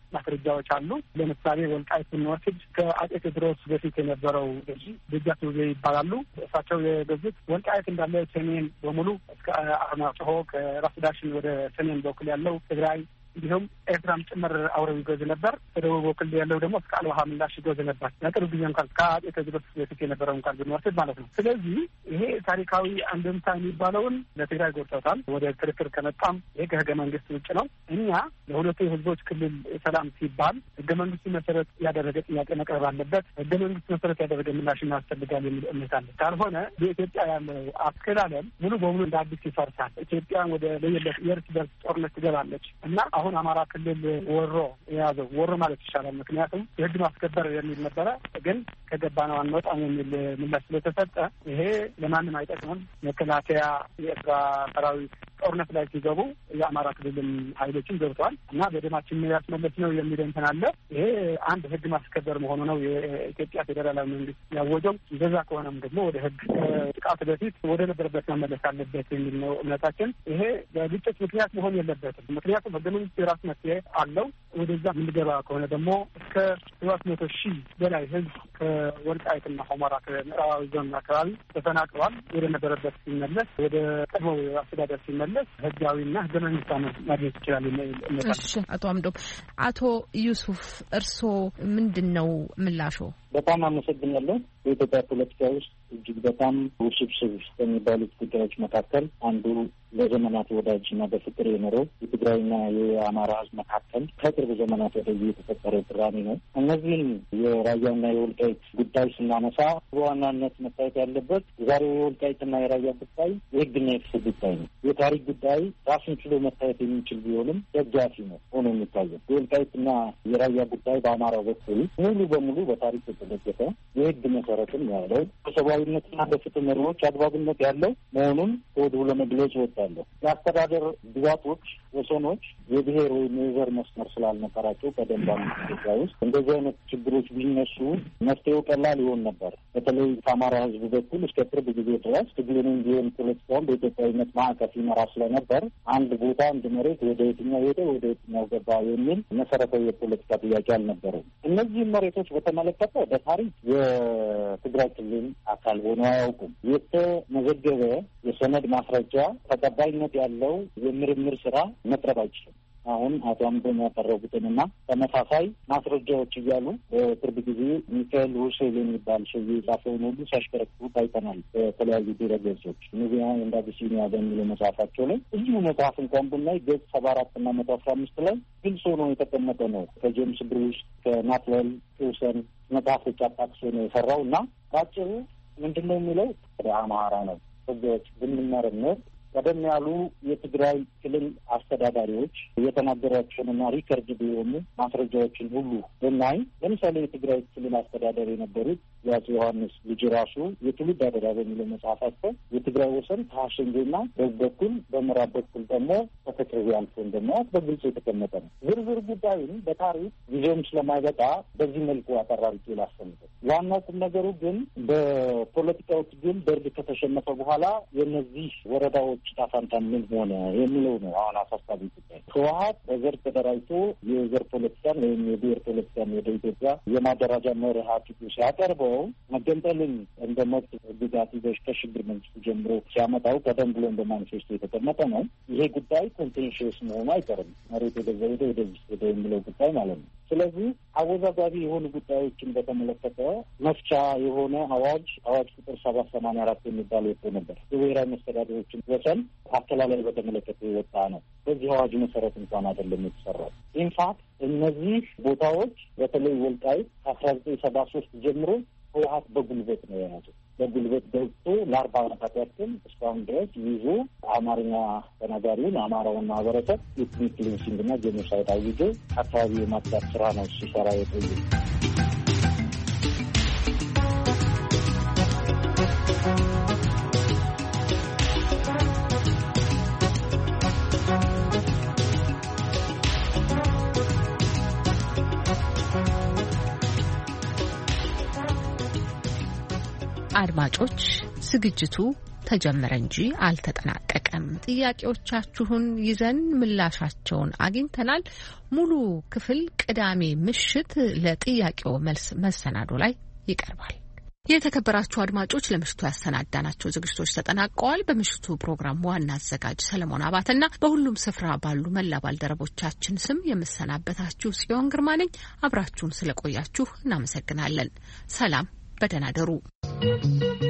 ማስረጃዎች አሉ። ለምሳሌ ወልቃይት ብንወስድ ከአጼ ቴዎድሮስ በፊት የነበረው ገዢ ደጃች ውቤ ይባላሉ። እሳቸው የገዙት ወልቃይት እንዳለ ሰሜን በሙሉ እስከ አርማጭሆ ከራስ ዳሽን ወደ ሰሜን በኩል ያለው ትግራይ እንዲሁም ኤርትራም ጭምር አውረው ይገዙ ነበር። በደቡብ በኩል ያለው ደግሞ እስከ አልባሃ ምላሽ ይገዙ ነበር። ለቅርብ ጊዜ እንኳን ከአጼ ቴዎድሮስ በፊት የነበረው እንኳን ብንወስድ ማለት ነው። ስለዚህ ይሄ ታሪካዊ አንድምታ የሚባለውን ለትግራይ ጎድተውታል። ወደ ክርክር ከመጣም ይሄ ከህገ መንግስት ውጭ ነው። እኛ ለሁለቱ የህዝቦች ክልል ሰላም ሲባል ህገ መንግስቱ መሰረት ያደረገ ጥያቄ መቅረብ አለበት። ህገ መንግስቱ መሰረት ያደረገ ምላሽ ያስፈልጋል የሚል እምነት አለ። ካልሆነ በኢትዮጵያ ያለው አስከላለም ሙሉ በሙሉ እንደ አዲስ ይፈርሳል። ኢትዮጵያ ወደ ለየለት የእርስ በርስ ጦርነት ትገባለች እና አሁን አማራ ክልል ወሮ ማለት ይቻላል። ምክንያቱም የህግ ማስከበር የሚል ነበረ፣ ግን ከገባ ነው አንወጣም የሚል ምላሽ ስለተሰጠ ይሄ ለማንም አይጠቅምም። መከላከያ የኤርትራ ሰራዊት ጦርነት ላይ ሲገቡ የአማራ ክልልም ኃይሎችም ገብተዋል እና በደማችን ያስመለስ ነው የሚል እንትን አለ። ይሄ አንድ ህግ ማስከበር መሆኑ ነው የኢትዮጵያ ፌዴራላዊ መንግስት ያወጀው። እንደዛ ከሆነም ደግሞ ወደ ህግ ጥቃት በፊት ወደ ነበረበት መመለስ አለበት የሚል ነው እምነታችን። ይሄ በግጭት ምክንያት መሆን የለበትም። ምክንያቱም ህገ መንግስት የራሱ መፍትሄ አለው። ወደዛ የምንገባ ከሆነ ደግሞ እስከ 700,000 በላይ ህዝብ ከወልቃይትና ሁመራ ከምዕራባዊ ዞን አካባቢ ተፈናቅሏል። ወደ ነበረበት ሲመለስ ወደ ቀድሞ አስተዳደር ሲመለስ ህጋዊና ህገ መንግስታዊ ማግኘት ይችላል። እሺ፣ አቶ አምዶም፣ አቶ ዩሱፍ እርስዎ ምንድን ነው ምላሾ? በጣም አመሰግናለሁ። በኢትዮጵያ ፖለቲካ ውስጥ እጅግ በጣም ውስብስብ ከሚባሉት ጉዳዮች መካከል አንዱ ለዘመናት ወዳጅና በፍቅር የኖረው የትግራይና የአማራ ህዝብ መካከል ከቅርብ ዘመናት ወደዚህ የተፈጠረ ቅራኔ ነው። እነዚህን የራያና የወልቃይት ጉዳይ ስናነሳ በዋናነት መታየት ያለበት ዛሬው የወልቃይትና የራያ ጉዳይ የህግና የፍትህ ጉዳይ ነው። የታሪክ ጉዳይ ራሱን ችሎ መታየት የሚችል ቢሆንም ደጋፊ ነው ሆኖ የሚታየው። የወልቃይትና የራያ ጉዳይ በአማራው በኩል ሙሉ በሙሉ በታሪክ የተደገፈ የህግ መሰረትም ያለው በሰብአዊነትና በፍትህ መሪዎች አግባብነት ያለው መሆኑን ከወዲሁ ለመግለጽ እወዳለሁ። የአስተዳደር ግዛቶች፣ ወሰኖች የብሔር ወይም የዘር መስመር ስላልነበራቸው ቀደም ባሉት ኢትዮጵያ ውስጥ እንደዚህ አይነት ችግሮች ቢነሱ መፍትሄው ቀላል ይሆን ነበር። በተለይ ከአማራ ህዝብ በኩል እስከ ቅርብ ጊዜ ድረስ ትግሉንም ቢሆን ፖለቲካውን በኢትዮጵያዊነት ማዕቀፍ ይመራ ስለነበር አንድ ቦታ አንድ መሬት ወደ የትኛው ሄደ ወደ የትኛው ገባ የሚል መሰረታዊ የፖለቲካ ጥያቄ አልነበረም። እነዚህም መሬቶች በተመለከተ በታሪክ የትግራይ ክልል አካል ሆነው አያውቁም። የተመዘገበ የሰነድ ማስረጃ ተቀባይነት ያለው የምርምር ስራ መቅረብ አይችልም። አሁን አቶ አምዶም ያቀረቡትንና ተመሳሳይ ማስረጃዎች እያሉ በቅርብ ጊዜ ሚካኤል ሁሴን የሚባል ሰው የጻፈውን ሁሉ ሲያሽከረክሩ ታይተናል። በተለያዩ ድረገጾች ሚዲያ እንደ አቢሲኒያ በሚለው መጽሐፋቸው ላይ እዚሁ መጽሐፍ እንኳን ብናይ ገጽ 74 እና 115 ላይ ግልጽ ሆኖ የተቀመጠ ነው። ከጄምስ ብሩስ ከናትዌል ሂውሰን መጽሐፎች አጣቅሶ ነው የሰራው እና ባጭሩ ምንድን ነው የሚለው ወደ አማራ ነው ህጎች ብንመረምር ቀደም ያሉ የትግራይ ክልል አስተዳዳሪዎች የተናገሯቸውንና ሪከርድ ቢሆኑ ማስረጃዎችን ሁሉ ብናይ ለምሳሌ የትግራይ ክልል አስተዳዳሪ የነበሩት የአፄ ዮሐንስ ልጅ ራሱ የትውልድ አደራ በሚለው መጽሐፋቸው የትግራይ ወሰን ከሀሸንጌና በዚህ በኩል በምዕራብ በኩል ደግሞ ከተከዜ አልፎ እንደማያት በግልጽ የተቀመጠ ነው። ዝርዝር ጉዳይም በታሪክ ጊዜውም ስለማይበቃ በዚህ መልኩ አጠራርቄ ላሰምተው። ዋናው ቁም ነገሩ ግን በፖለቲካው ትግል ደርግ ከተሸነፈ በኋላ የእነዚህ ወረዳዎች ጣፋንታ ምን ሆነ የሚለው ነው አሁን አሳሳቢ ጉዳይ። ህወሓት በዘር ተደራጅቶ የዘር ፖለቲካን ወይም የብሔር ፖለቲካን ወደ ኢትዮጵያ የማደራጃ መርህ አድርጎ ሲያቀርበው መገንጠልን እንደ መብት ግዛት ይዘሽ ከሽግግር መንግስቱ ጀምሮ ሲያመጣው ቀደም ብሎ እንደ ማኒፌስቶ የተቀመጠ ነው። ይሄ ጉዳይ ኮንቴንሽስ መሆኑ አይቀርም። መሬት ወደዛ ሄደ ወደዚህ ሄደ የሚለው ጉዳይ ማለት ነው። ስለዚህ አወዛጋቢ የሆኑ ጉዳዮችን በተመለከተ መፍቻ የሆነ አዋጅ ቁጥር 784 የሚባል ወጥቶ ነበር። የብሔራዊ መስተዳድሮችን ወሰን አከላለል በተመለከተ የወጣ ነው። በዚህ አዋጅ መሰረት እንኳን አይደለም የተሰራው። ኢንፋክት እነዚህ ቦታዎች በተለይ ወልቃይት ከ1973 ጀምሮ ህወሓት በጉልበት ነው የያዘው። በጉልበት ገብቶ ለ40 ዓመታት ያክል እስካሁን ድረስ ይዞ አማርኛ ተናጋሪውን አማራውን ማህበረሰብ ኤትኒክ ክሊንሲንግ እና ጄኖሳይድ አውጆ አካባቢ የማጥፋት ስራ ነው ሲሰራ የቆየ። አድማጮች ዝግጅቱ ተጀመረ እንጂ አልተጠናቀቀም። ጥያቄዎቻችሁን ይዘን ምላሻቸውን አግኝተናል። ሙሉ ክፍል ቅዳሜ ምሽት ለጥያቄው መልስ መሰናዶ ላይ ይቀርባል። የተከበራችሁ አድማጮች ለምሽቱ ያሰናዳናቸው ዝግጅቶች ተጠናቀዋል። በምሽቱ ፕሮግራም ዋና አዘጋጅ ሰለሞን አባተና በሁሉም ስፍራ ባሉ መላ ባልደረቦቻችን ስም የምሰናበታችሁ ጽዮን ግርማ ነኝ። አብራችሁን ስለቆያችሁ እናመሰግናለን። ሰላም፣ በደህና ደሩ።